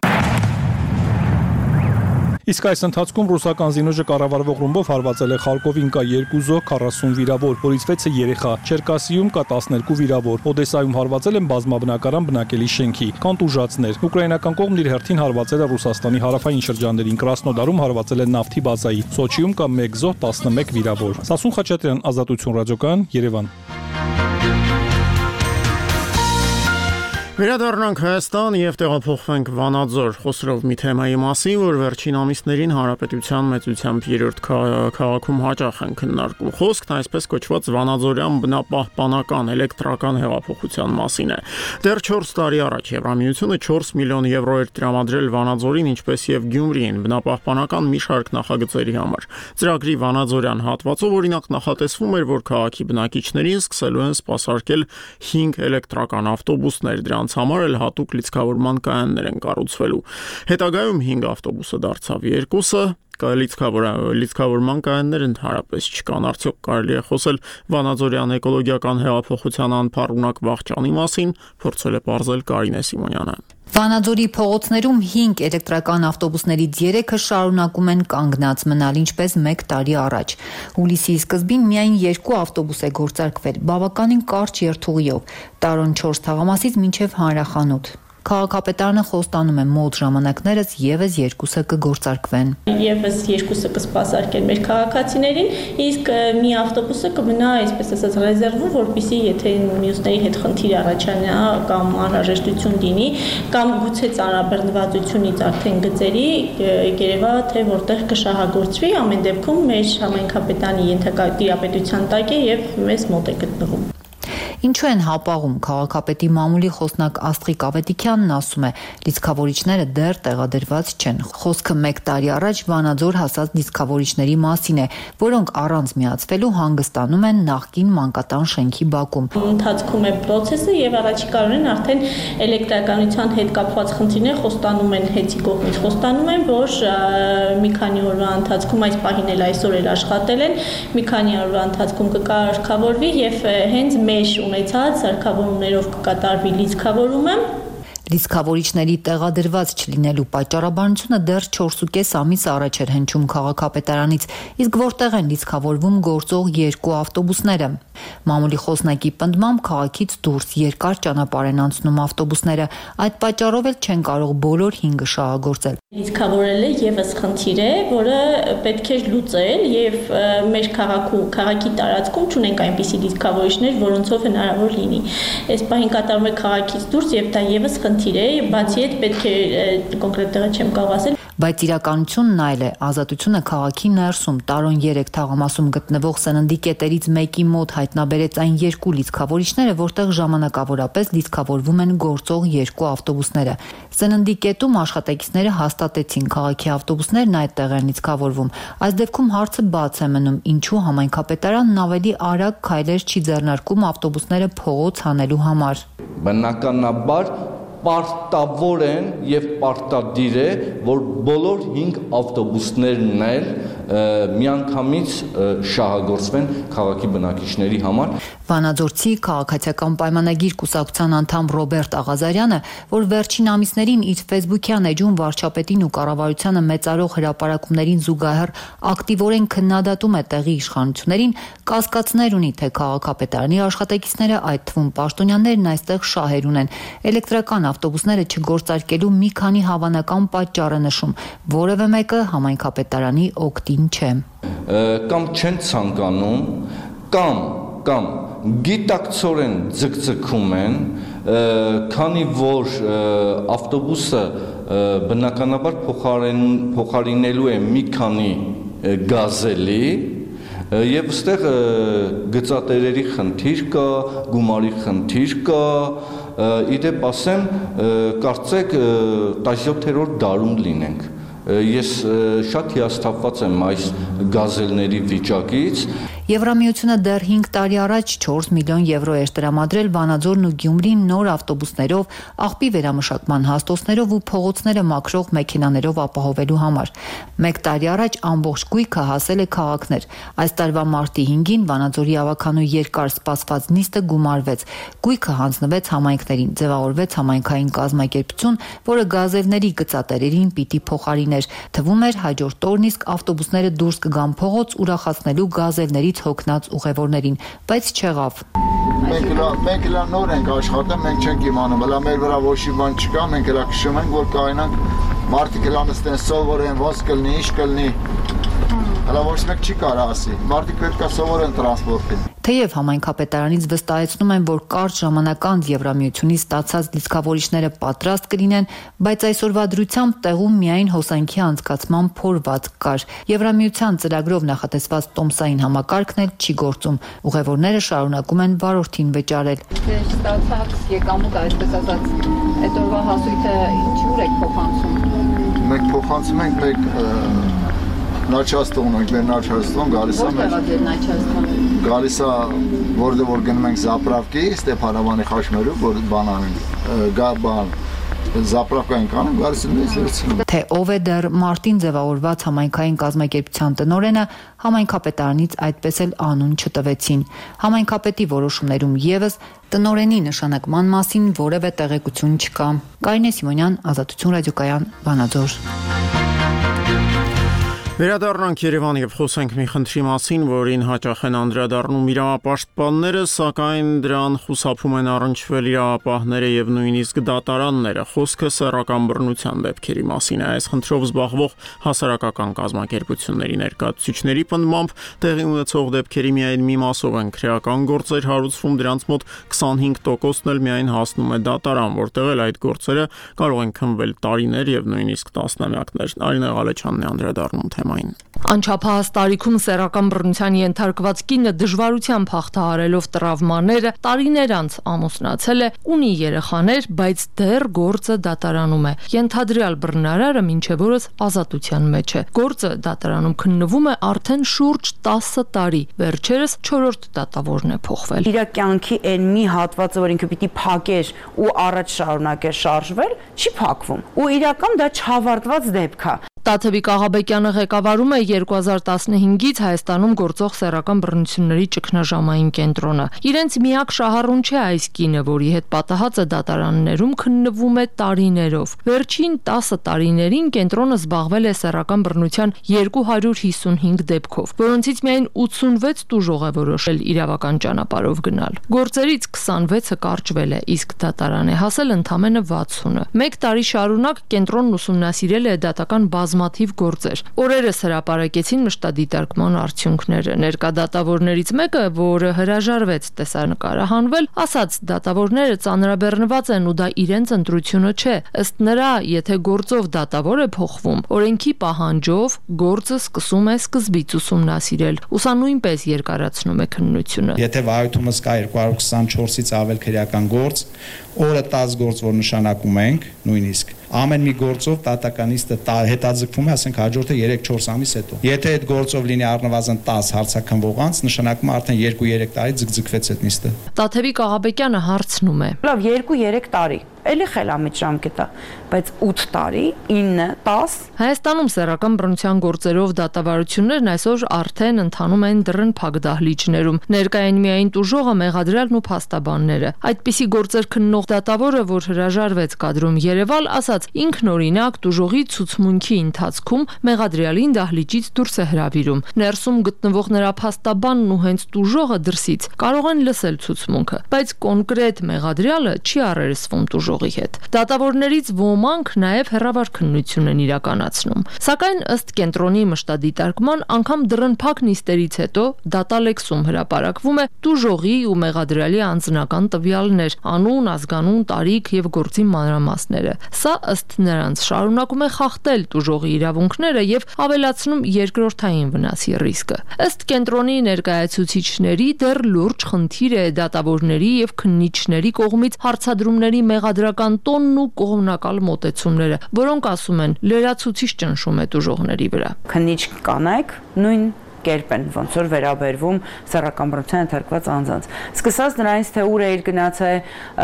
Իսկ այս ընթացքում ռուսական զինուժը կառավարվող ռումբով հարվածել է Խարկովին կա երկու զոհ, քառասուն վիրավոր, որից վեցը երեխա, Չերկասիում կա տասներկու վիրավոր, Օդեսայում հարվածել են բազմաբնակարան բնակելի շենքի, կան տուժածներ։ Ուկրաինական կողմն իր հերթին հարվածել է Ռուսաստանի հարավային շրջաններին, Կրասնոդարում հարվածել է նավթի բազայի, Սոչիում կա մեկ զոհ, տասնմեկ վիրավոր։ Սասուն Խաչատրյան, Ազատություն ռադիոկայան, Երևան։ Վերադառնանք Հայաստան եւ տեղափոխվենք Վանաձոր, խոսելով մի թեմայի մասին, որ վերջին ամիսներին հանրապետության մեծությամբ երրորդ քաղաքում հաճախ են քննարկում։ Խոսքն այսպես կոչված Վանաձորյան բնապահպանական էլեկտրական հեղափոխության մասին է։ Դեռ չորս տարի առաջ Եվրամիությունը չորս միլիոն եվրո էր տրամադրել Վանաձորին, ինչպես եւ Գյումրիին բնապահպանական մի շարք նախագծերի համար։ Ծրագրի Վանաձորյան հատվածով օրինակ նախատեսվում էր, որ քաղաքի բնակիչներին սկսելու են սպասարկել հինգ էլեկտրական ավտոբուսներ, դրանց համար էլ հատուկ լիցքավորման կայաններ են կառուցվելու։ Հետագայում հինգ ավտոբուսը դարձավ երկուսը, լիցքավոր լիցքավորման կայաններ ընդհանրապես չկան։ Արդյոք կարելի է խոսել Վանաձորյան էկոլոգիական հեղափոխության անփառունակ վաղճանի մասին, փորձել է պարզել Կարինե Սիմոնյանը։ Վանաձորի փողոցներում հինգ էլեկտրական ավտոբուսներից երեքը շարունակում են կանգնած մնալ, ինչպես մեկ տարի առաջ։ Հուլիսի սկզբին միայն երկու ավտոբուս է գործարկվել, բավականին կարճ երթուղիով, տարոն չորս թաղամասից մինչև հանրախանութ։ Քաղաքապետարանը խոստանում է մոտ ժամանակներս եւս երկուսը կգործարկվեն։ Եվս երկուսը կսպասարկեն մեր քաղաքացիներին, իսկ մի ավտոբուսը կմնա, այսպես ասած, ռեզերվում, որպեսզի եթե մյուսների հետ խնդիր առաջանա կամ անհրաժեշտություն լինի, կամ գուցե ծանրաբեռնվածությունից արդեն գծերի երևա թե որտեղ կշահագործվի, ամեն դեպքում մեր համայնքապետանի ենթակա տիրապետության տակ է եւ մեզ մոտ է գտնվում։ Ինչու են հապաղում քաղաքապետի մամուլի խոսնակ Աստղիկ Ավետիքյանն ասում է, լիցքավորիչները դեռ տեղադրված չեն։ Խոսքը մեկ տարի առաջ Վանաձոր հասած լիցքավորիչների մասին է, որոնք առանց միացվելու հանգստանում են նախկին մանկատան շենքի բակում։ Ընթացքում է process-ը եւ առաջիկայում արդեն էլեկտրականության հետ կապված խնդիրներ խոստանում են հետի կողմից, խոստանում են, որ մի քանի օրվա ընթացքում այս պահին էլ այսօր էլ աշխատել են, մի քանի օրվա ընթացքում կկարգավորվի եւ հենց մեր ունեցած սարքավորումներով կկատարվի լիցքավորումը։ Լիցքավորիչների տեղադրված չլինելու պատճառաբանությունը դեռ չորսուկես ամիս առաջ էր հնչում քաղաքապետարանից, իսկ որտեղ են լիցքավորվում գործող երկու ավտոբուսները։ Մամուլի խոսնակի պնդմամբ քաղաքից դուրս երկար ճանապարհ են անցնում ավտոբուսները, այդ պատճառով էլ չեն կարող բոլոր հինգը շահագործել։ Լիցքավորելը եւս խնդիր է, որը պետք է լուծել եւ մեր քաղաքում, քաղաքի տարածքում չունենք այնպիսի լիցքավորիչներ, որոնցով հնարավոր լինի։ Այս պահին կատարվում է քաղաքից դուրս եւ դա եւս խնդիր է, բացի այդ պետք է կոնկրետ տեղը չեմ կարող ասել։ Բայց իրականությունն այլ է, ազատությունը քաղաքի ներսում տարոն երեք թաղամասում գտնվող սննդի կետերից մեկի մոտ հայտնաբերեց այն երկու լիցքավորիչները, որտեղ ժամանակավորապես լիցքավորվում են գործող երկու ավտոբուսները։ Սննդի կետում աշխատակիցները հաստատեցին, քաղաքի ավտոբուսներն այդտեղ են լիցքավորվում։ Այս դեպքում հարցը բաց է մնում, ինչու համայնքապետարանն ավելի արագ քայլեր չի ձեռնարկում ավտոբուսները փողոց հանելու համար։ Բնականաբար պարտավոր են եւ պարտադիր է, որ բոլոր հինգ ավտոբուսներն էլ միանգամից շահագործվեն քաղաքի բնակիչների համար։ Վանաձորցի քաղաքացիական պայմանագիր կուսակցության անդամ Ռոբերտ Աղազարյանը, որ վերջին ամիսներին իր ֆեյսբուքյան էջում վարչապետին ու կառավարությանը մեծարող հրապարակումներին զուգահեռ ակտիվորեն քննադատում է տեղի իշխանություններին, կասկածներ ունի, թե քաղաքապետարանի աշխատակիցները, այդ թվում պաշտոնյաներն այստեղ շահեր ունեն։ Էլեկտրական ավտոբուսները չգործարկելու մի քանի հավանական պատճառ է նշում, որևէ մեկը համայնքապետարանի օգտին չէ։ Կամ չեն ցանկանում, կամ կամ գիտակցորեն ձգձգում են, քանի որ ավտոբուսը բնականաբար փոխարեն փոխարինելու է մի քանի գազելի եւ այստեղ գծատերերի խնդիր կա, գումարի խնդիր կա, իդեպ ասեմ, կարծեք տասնյոթերորդ դարում լինենք։ Ես շատ հիասթափված եմ այս գազելների վիճակից։ Եվրամիությունը դեռ հինգ տարի առաջ չորս միլիոն եվրո էր տրամադրել Վանաձորն ու Գյումրին նոր ավտոբուսներով, աղբի վերամշակման հաստոցներով ու փողոցները մաքրող մեքենաներով ապահովելու համար։ Մեկ տարի առաջ ամբողջ գույքը հասել է քաղաքներ։ Այս տարվա մարտի հինգին Վանաձորի ավականու երկար սպասված նիստը գումարվեց։ Գույքը հանձնվեց համայնքներին, ձևավորվեց համայնքային կազմակերպություն, որը գազելների գծատերերին պիտի փոխարիներ։ Թվում էր հաջորդ օրն իսկ ավտոբուսները դուրս կգան փողոց ուրախացնելու գազելների հոգնած ուղևորներին, բայց չեղավ։ Մենք էլ նոր ենք աշխատում, մենք չենք իմանում, հələ մեր վրա ոչ մի բան չկա, մենք էլ քշում ենք, որ կայնանք, մարդիկ էլ անստեն սովորեն, ոնց կլինի, ինչ կլինի։ Հələ ոչ մեկ չի կարող ասի։ Մարդիկ պետք է սովորեն տրանսպորտին։ Թեև համայնքապետարանից վստահեցնում են, որ կարճ ժամանակ անց Եվրամիությունից ստացած լիցքավորիչները պատրաստ կլինեն, բայց այսօրվա դրությամբ տեղում միայն հոսանքի անցկացման փորված կար։ Եվրամիության ծրագրով նախատեսված տոմսային համակարգն էլ չի գործում։ Ուղևորները շարունակում են վարորդին վճարել։ Ստացած եկամուտ, այսպես ասած, այդ օրվա հասույթը ինչու՞ր եք փոխանցում։ Մենք փոխանցում ենք մեկ Նաչաստոն ենք, մեր Նաչաստոն գալիս է մեր։ Գալիս է, որտեղ որ գնում ենք Զապրավկի, Ստեփանավանի խաչմերով, որ բան անենք, գա բան, Զապրավկային կանենք, գալիս են մեզ վերցնում։ Թե ով է դեռ մարտին ձևավորված համայնքային կազմակերպության տնօրենը, համայնքապետարանից այդպես էլ անուն չտվեցին։ Համայնքապետի որոշումներում եւս տնօրենի նշանակման մասին որևէ տեղեկություն չկա։ Կարինե Սիմոնյան, Ազատություն ռադիոկայան, Վանաձոր։ Վերադառնանք Երևան եւ խոսենք մի խնդրի մասին, որին հաճախ են անդրադառնում իրավապաշտպանները, սակայն դրան խուսափում են առնչվել իրավապահները եւ նույնիսկ դատարանները։ Խոսքը սեռական բռնության դեպքերի մասին է։ Այս խնդրով զբաղվող հասարակական կազմակերպությունների ներկայացուցիչների պնդմամբ տեղի ունեցող դեպքերի միայն մի մասով են քրեական գործեր հարուցվում, դրանց մոտ քսանհինգ տոկոսն էլ միայն հասնում է դատարան, որտեղ էլ այդ գործերը կարող են քննվել տարիներ եւ նույնիսկ տասնամյակներ։ Արինե Ղալեչյանն է անդրադառնում թեմային։ Անչափահաս տարիքում սեռական բռնության ենթարկված կինը դժվարությամբ հաղթահարելով տրավմաները տարիներ անց ամուսնացել է, ունի երեխաներ, բայց դեռ գործը դատարանում է։ Ենթադրյալ բռնարարը մինչև օրս ազատության մեջ է։ Գործը դատարանում քննվում է արդեն շուրջ տասը տարի։ Վերջերս չորրորդ դատավորն է փոխվել։ Իր կյանքի այն մի հատվածը, որ ինքը պիտի փակեր ու առաջ շարունակեր շարժվել, չի փակվում։ Ու իրական դա չավարտված դեպք է։ Տաթևիկ Աղաբեկյանը ղեկավարում է երկու հազար տասնհինգից Հայաստանում գործող սեռական բռնությունների ճգնաժամային կենտրոնը։ Իրենց միակ շահառուն չէ այս կինը, որի հետ պատահած է դատարաններում քննվում է տարիներով։ Վերջին տասը տարիներին կենտրոնը զբաղվել է սեռական բռնության երկու հարյուր հիսունհինգ դեպքով, որոնցից միայն ութսունվեց տուժող է որոշել իրավական ճանապարհով գնալ։ Գործերից քսանվեցը կարճվել է, իսկ դատարան է հասել ընդամենը վաթսունը։ Մեկ տարի շարունակ կենտրոնն ուսումնասիրել է դատական բազմաթիվ գործեր։ Օրերս հրապարակեցին մշտադիտարկման արդյունքները։ Ներկա դատավորներից մեկը, որը հրաժարվեց տեսանկարահանվել, ասաց՝ դատավորները ծանրաբեռնված են ու դա իրենց ընտրությունը չէ։ Ըստ նրա, եթե գործով դատավոր է փոխվում, օրենքի պահանջով գործը սկսում է սկզբից ուսումնասիրել։ Ուսա նույնպես երկարացնում է քննությունը։ Եթե վայրումս կա երկու հարյուր քսանչորսից ավել քրեական գործ, օրը տասը գործ, որ նշանակում ենք, նույնիսկ ամեն մի գործով դատականիստը հետաձգվում է, ասենք հաջորդը երեք-չորս ամիս հետո։ Եթե այդ գործով լինի առնվազն տասը հարցաքննվող անց, նշանակում է արդեն երկու-երեք տարի ձգձգվեց այդ նիստը։ Տաթևիկ Աղաբեկյանը հարցնում է։ Լավ, երկու-երեք տարի։ Էլի խելամիտ ժամկետ է, բայց ութ տարի, ինը, տաս։ Հայաստանում սեռական բռնության գործերով դատավարություններն այսօր արդեն ընթանում են դռնփակ դահլիճներում։ Ներկա են միայն տուժողը, մեղադրյալն ու փաստաբանները։ Այդպիսի գործեր քննող դատավորը, որ հրաժարվեց կադրում Երևալ, ասաց՝ ինքնօրինակ տուժողի ցուցմունքի ընթացքում մեղադրյալին դահլիճից դուրս է հրավիրում։ Ներսում գտնվող նրա փաստաբանն ու հենց տուժողը դրսից կարող են լսել ցուցմունքը, բայց կոնկրետ մեղադրյալը չի առերեսվում տուժողի հետ։ Դատավորներից ոմանք նաև հեռավար քննություն են իրականացնում։ Սակայն ըստ կենտրոնի մշտադիտարկման անգամ դռնփակ նիստերից հետո դատալեքսում հրապարակվում է տուժողի ու մեղադրյալի անձնական տվյալներ, անուն, ազգանուն, տարիք եւ գործի մանրամասները։ Սա ըստ նրանց շարունակում է խախտել տուժողի իրավունքները եւ ավելացնում երկրորդային վնասի ռիսկը։ Ըստ կենտրոնի ներկայացուցիչների դեռ լուրջ խնդիր է դատավորների եւ քննիչների կողմից հարցադրումների մեղադրական տոնն ու կողմնակալ մոտեցումները, որոնք ասում են լրացուցիչ ճնշում է տուժողների վրա։ Քննիչ կանայք նույն կերպ են ոնց որ վերաբերվում սեռական բռնության ենթարկված անձանց։ Սկսած նրանից, թե ուր է իր գնացել,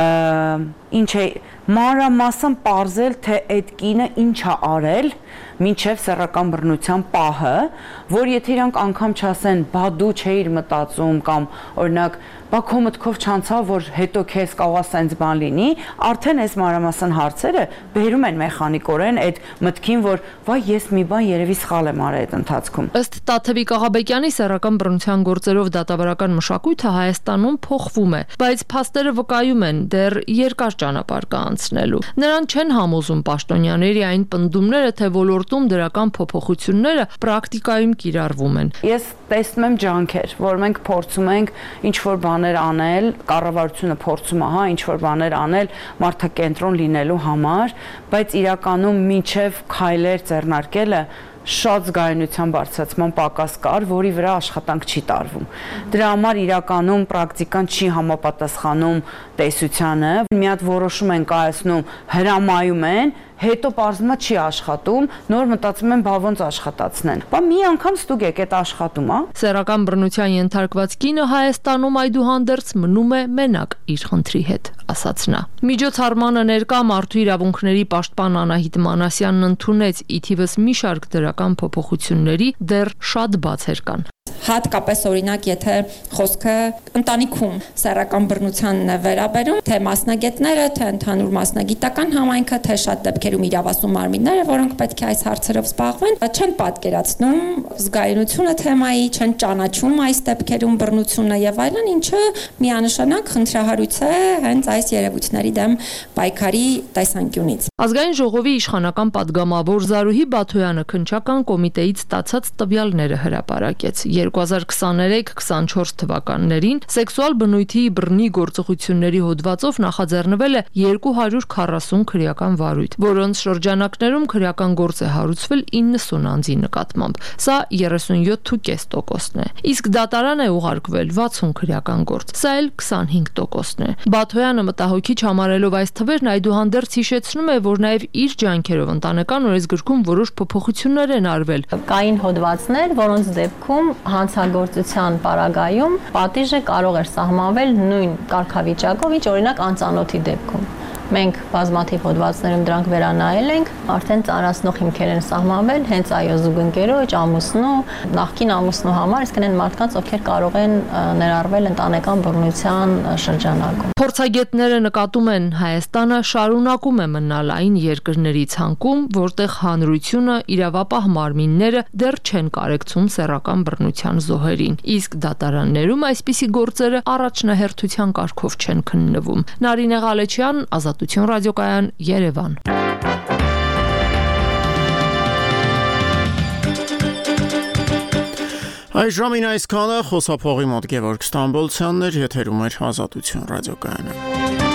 ինչ է մանրամասն պարզել, թե այդ կինը ինչ է արել մինչև սեռական բռնության պահը, որ եթե իրանք անգամ չասեն, բա դու չէիր մտածում կամ օրինակ, բա քո մտքով չանցավ, որ հետո քեզ կարող է սենց բան լինի, արդեն այս մանրամասն հարցերը բերում են մեխանիկորեն այդ մտքին, որ վայ ես մի բան երևի սխալ եմ արել այդ ընթացքում։ Ըստ Տաթևիկ Աղաբեկյանի սեռական բռնության գործերով դատավարական մշակույթը Հայաստանում փոխվում է, բայց փաստերը վկայում են դեռ երկար ճանապարհ կա անցնելու։ Նրան չեն համոզում պաշտոնյաների այն պնդումները, թե ոլորտում դրական փոփոխությունները պրակտիկայում կիրառվում են։ Ես տեսնում եմ ջանքեր, որ մենք փորձում ենք ինչ որ բաներ անել, կառավարությունը փորձում է, հա, ինչ որ բաներ անել մարդակենտրոն լինելու համար, բայց իրականում մինչև քայլեր ձեռնարկելը շատ զգայունության բարձրացման պակաս կար, որի վրա աշխատանք չի տարվում։ Դրա համար իրականում պրակտիկան չի համապատասխանում տեսությանը։ Մի հատ որոշում են կայացնում, հրամայում են, հետո պարզվում է չի աշխատում, նոր մտածում են բա ոնց աշխատացնեն։ Բա մի անգամ ստուգեք այդ աշխատում, հա։ Սեռական բռնության ենթարկված կինը Հայաստանում այդուհանդերձ մնում է մենակ իր խնդրի հետ, ասաց նա։ Միջոցառմանը ներկա մարդու իրավունքների պաշտպան Անահիտ Մանասյանն ընդունեց ի թիվս մի շարք դրական փոփոխությունների դեռ շատ բացեր կան։ հատկապես օրինակ, եթե խոսքը ընտանիքում սեռական բռնությանն է վերաբերում, թե մասնագետները, թե ընդհանուր մասնագիտական համայնքը, թե շատ դեպքերում իրավասու մարմինները, որոնք պետք է այս հարցերով զբաղվեն, չեն պատկերացնում զգայունությունը թեմայի, չեն ճանաչում այս դեպքերում բռնությունը եւ այլն, ինչը միանշանակ խնդրահարույց է հենց այս երևույթների դեմ պայքարի տեսանկյունից։ Ազգային ժողովի իշխանական պատգամավոր Զարուհի Բաթոյանը քննչական կոմիտեից ստացած տվյալները հրապարակեց։ երկու հազար քսաներեք քսանչորս թվականներին սեքսուալ բնույթի բռնի գործողությունների հոդվածով նախաձեռնվել է երկու հարյուր քառասուն քրեական վարույթ, որոնց շրջանակներում քրեական գործ է հարուցվել իննսուն անձի նկատմամբ։ Սա երեսունյոթ փոքր կես տոկոսն է։ Իսկ դատարան է ուղարկվել վաթսուն քրեական գործ։ Սա էլ քսանհինգ տոկոսն է։ Բաթոյանը մտահոգիչ համարելով այս թվերն այդուհանդերձ հիշեցնում է, որ նաև իր ջանքերով ընտանեկան օրենսգրքում որոշ փոփոխություններ են արվել։ Կային հոդվածներ, որոնց դեպքում հանցագործության պարագայում պատիժը կարող էր սահմանվել նույն կարգավիճակով, ինչ օրինակ անծանոթի դեպքում։ Մենք բազմաթիվ հոդվածներում դրանք վերանայել ենք, արդեն ծանրացնող հիմքեր են սահմանվել հենց այո զուգընկերոջ, ամուսնու, նախկին ամուսնու համար, իսկ այն մարդկանց, ովքեր կարող են ներառվել ընտանեկան բռնության շրջանակում։ Փորձագետները նկատում են, Հայաստանը շարունակում է մնալ այն երկրների ցանկում, որտեղ հանրությունը, իրավապահ մարմինները դեռ չեն կարեկցում սեռական բռնության զոհերին, իսկ դատարաններում այսպիսի գործերը առաջնահերթության կարգով չեն քննվում։ Նարինե Ղալեչյան, Ազատություն ռադիոկայան, Երևան։ Այս ժամին այսքանը, խոսափողի մոտ Գևորգ Ստամբոլցյանն էր, եթերում էր Ազատություն ռադիոկայանը։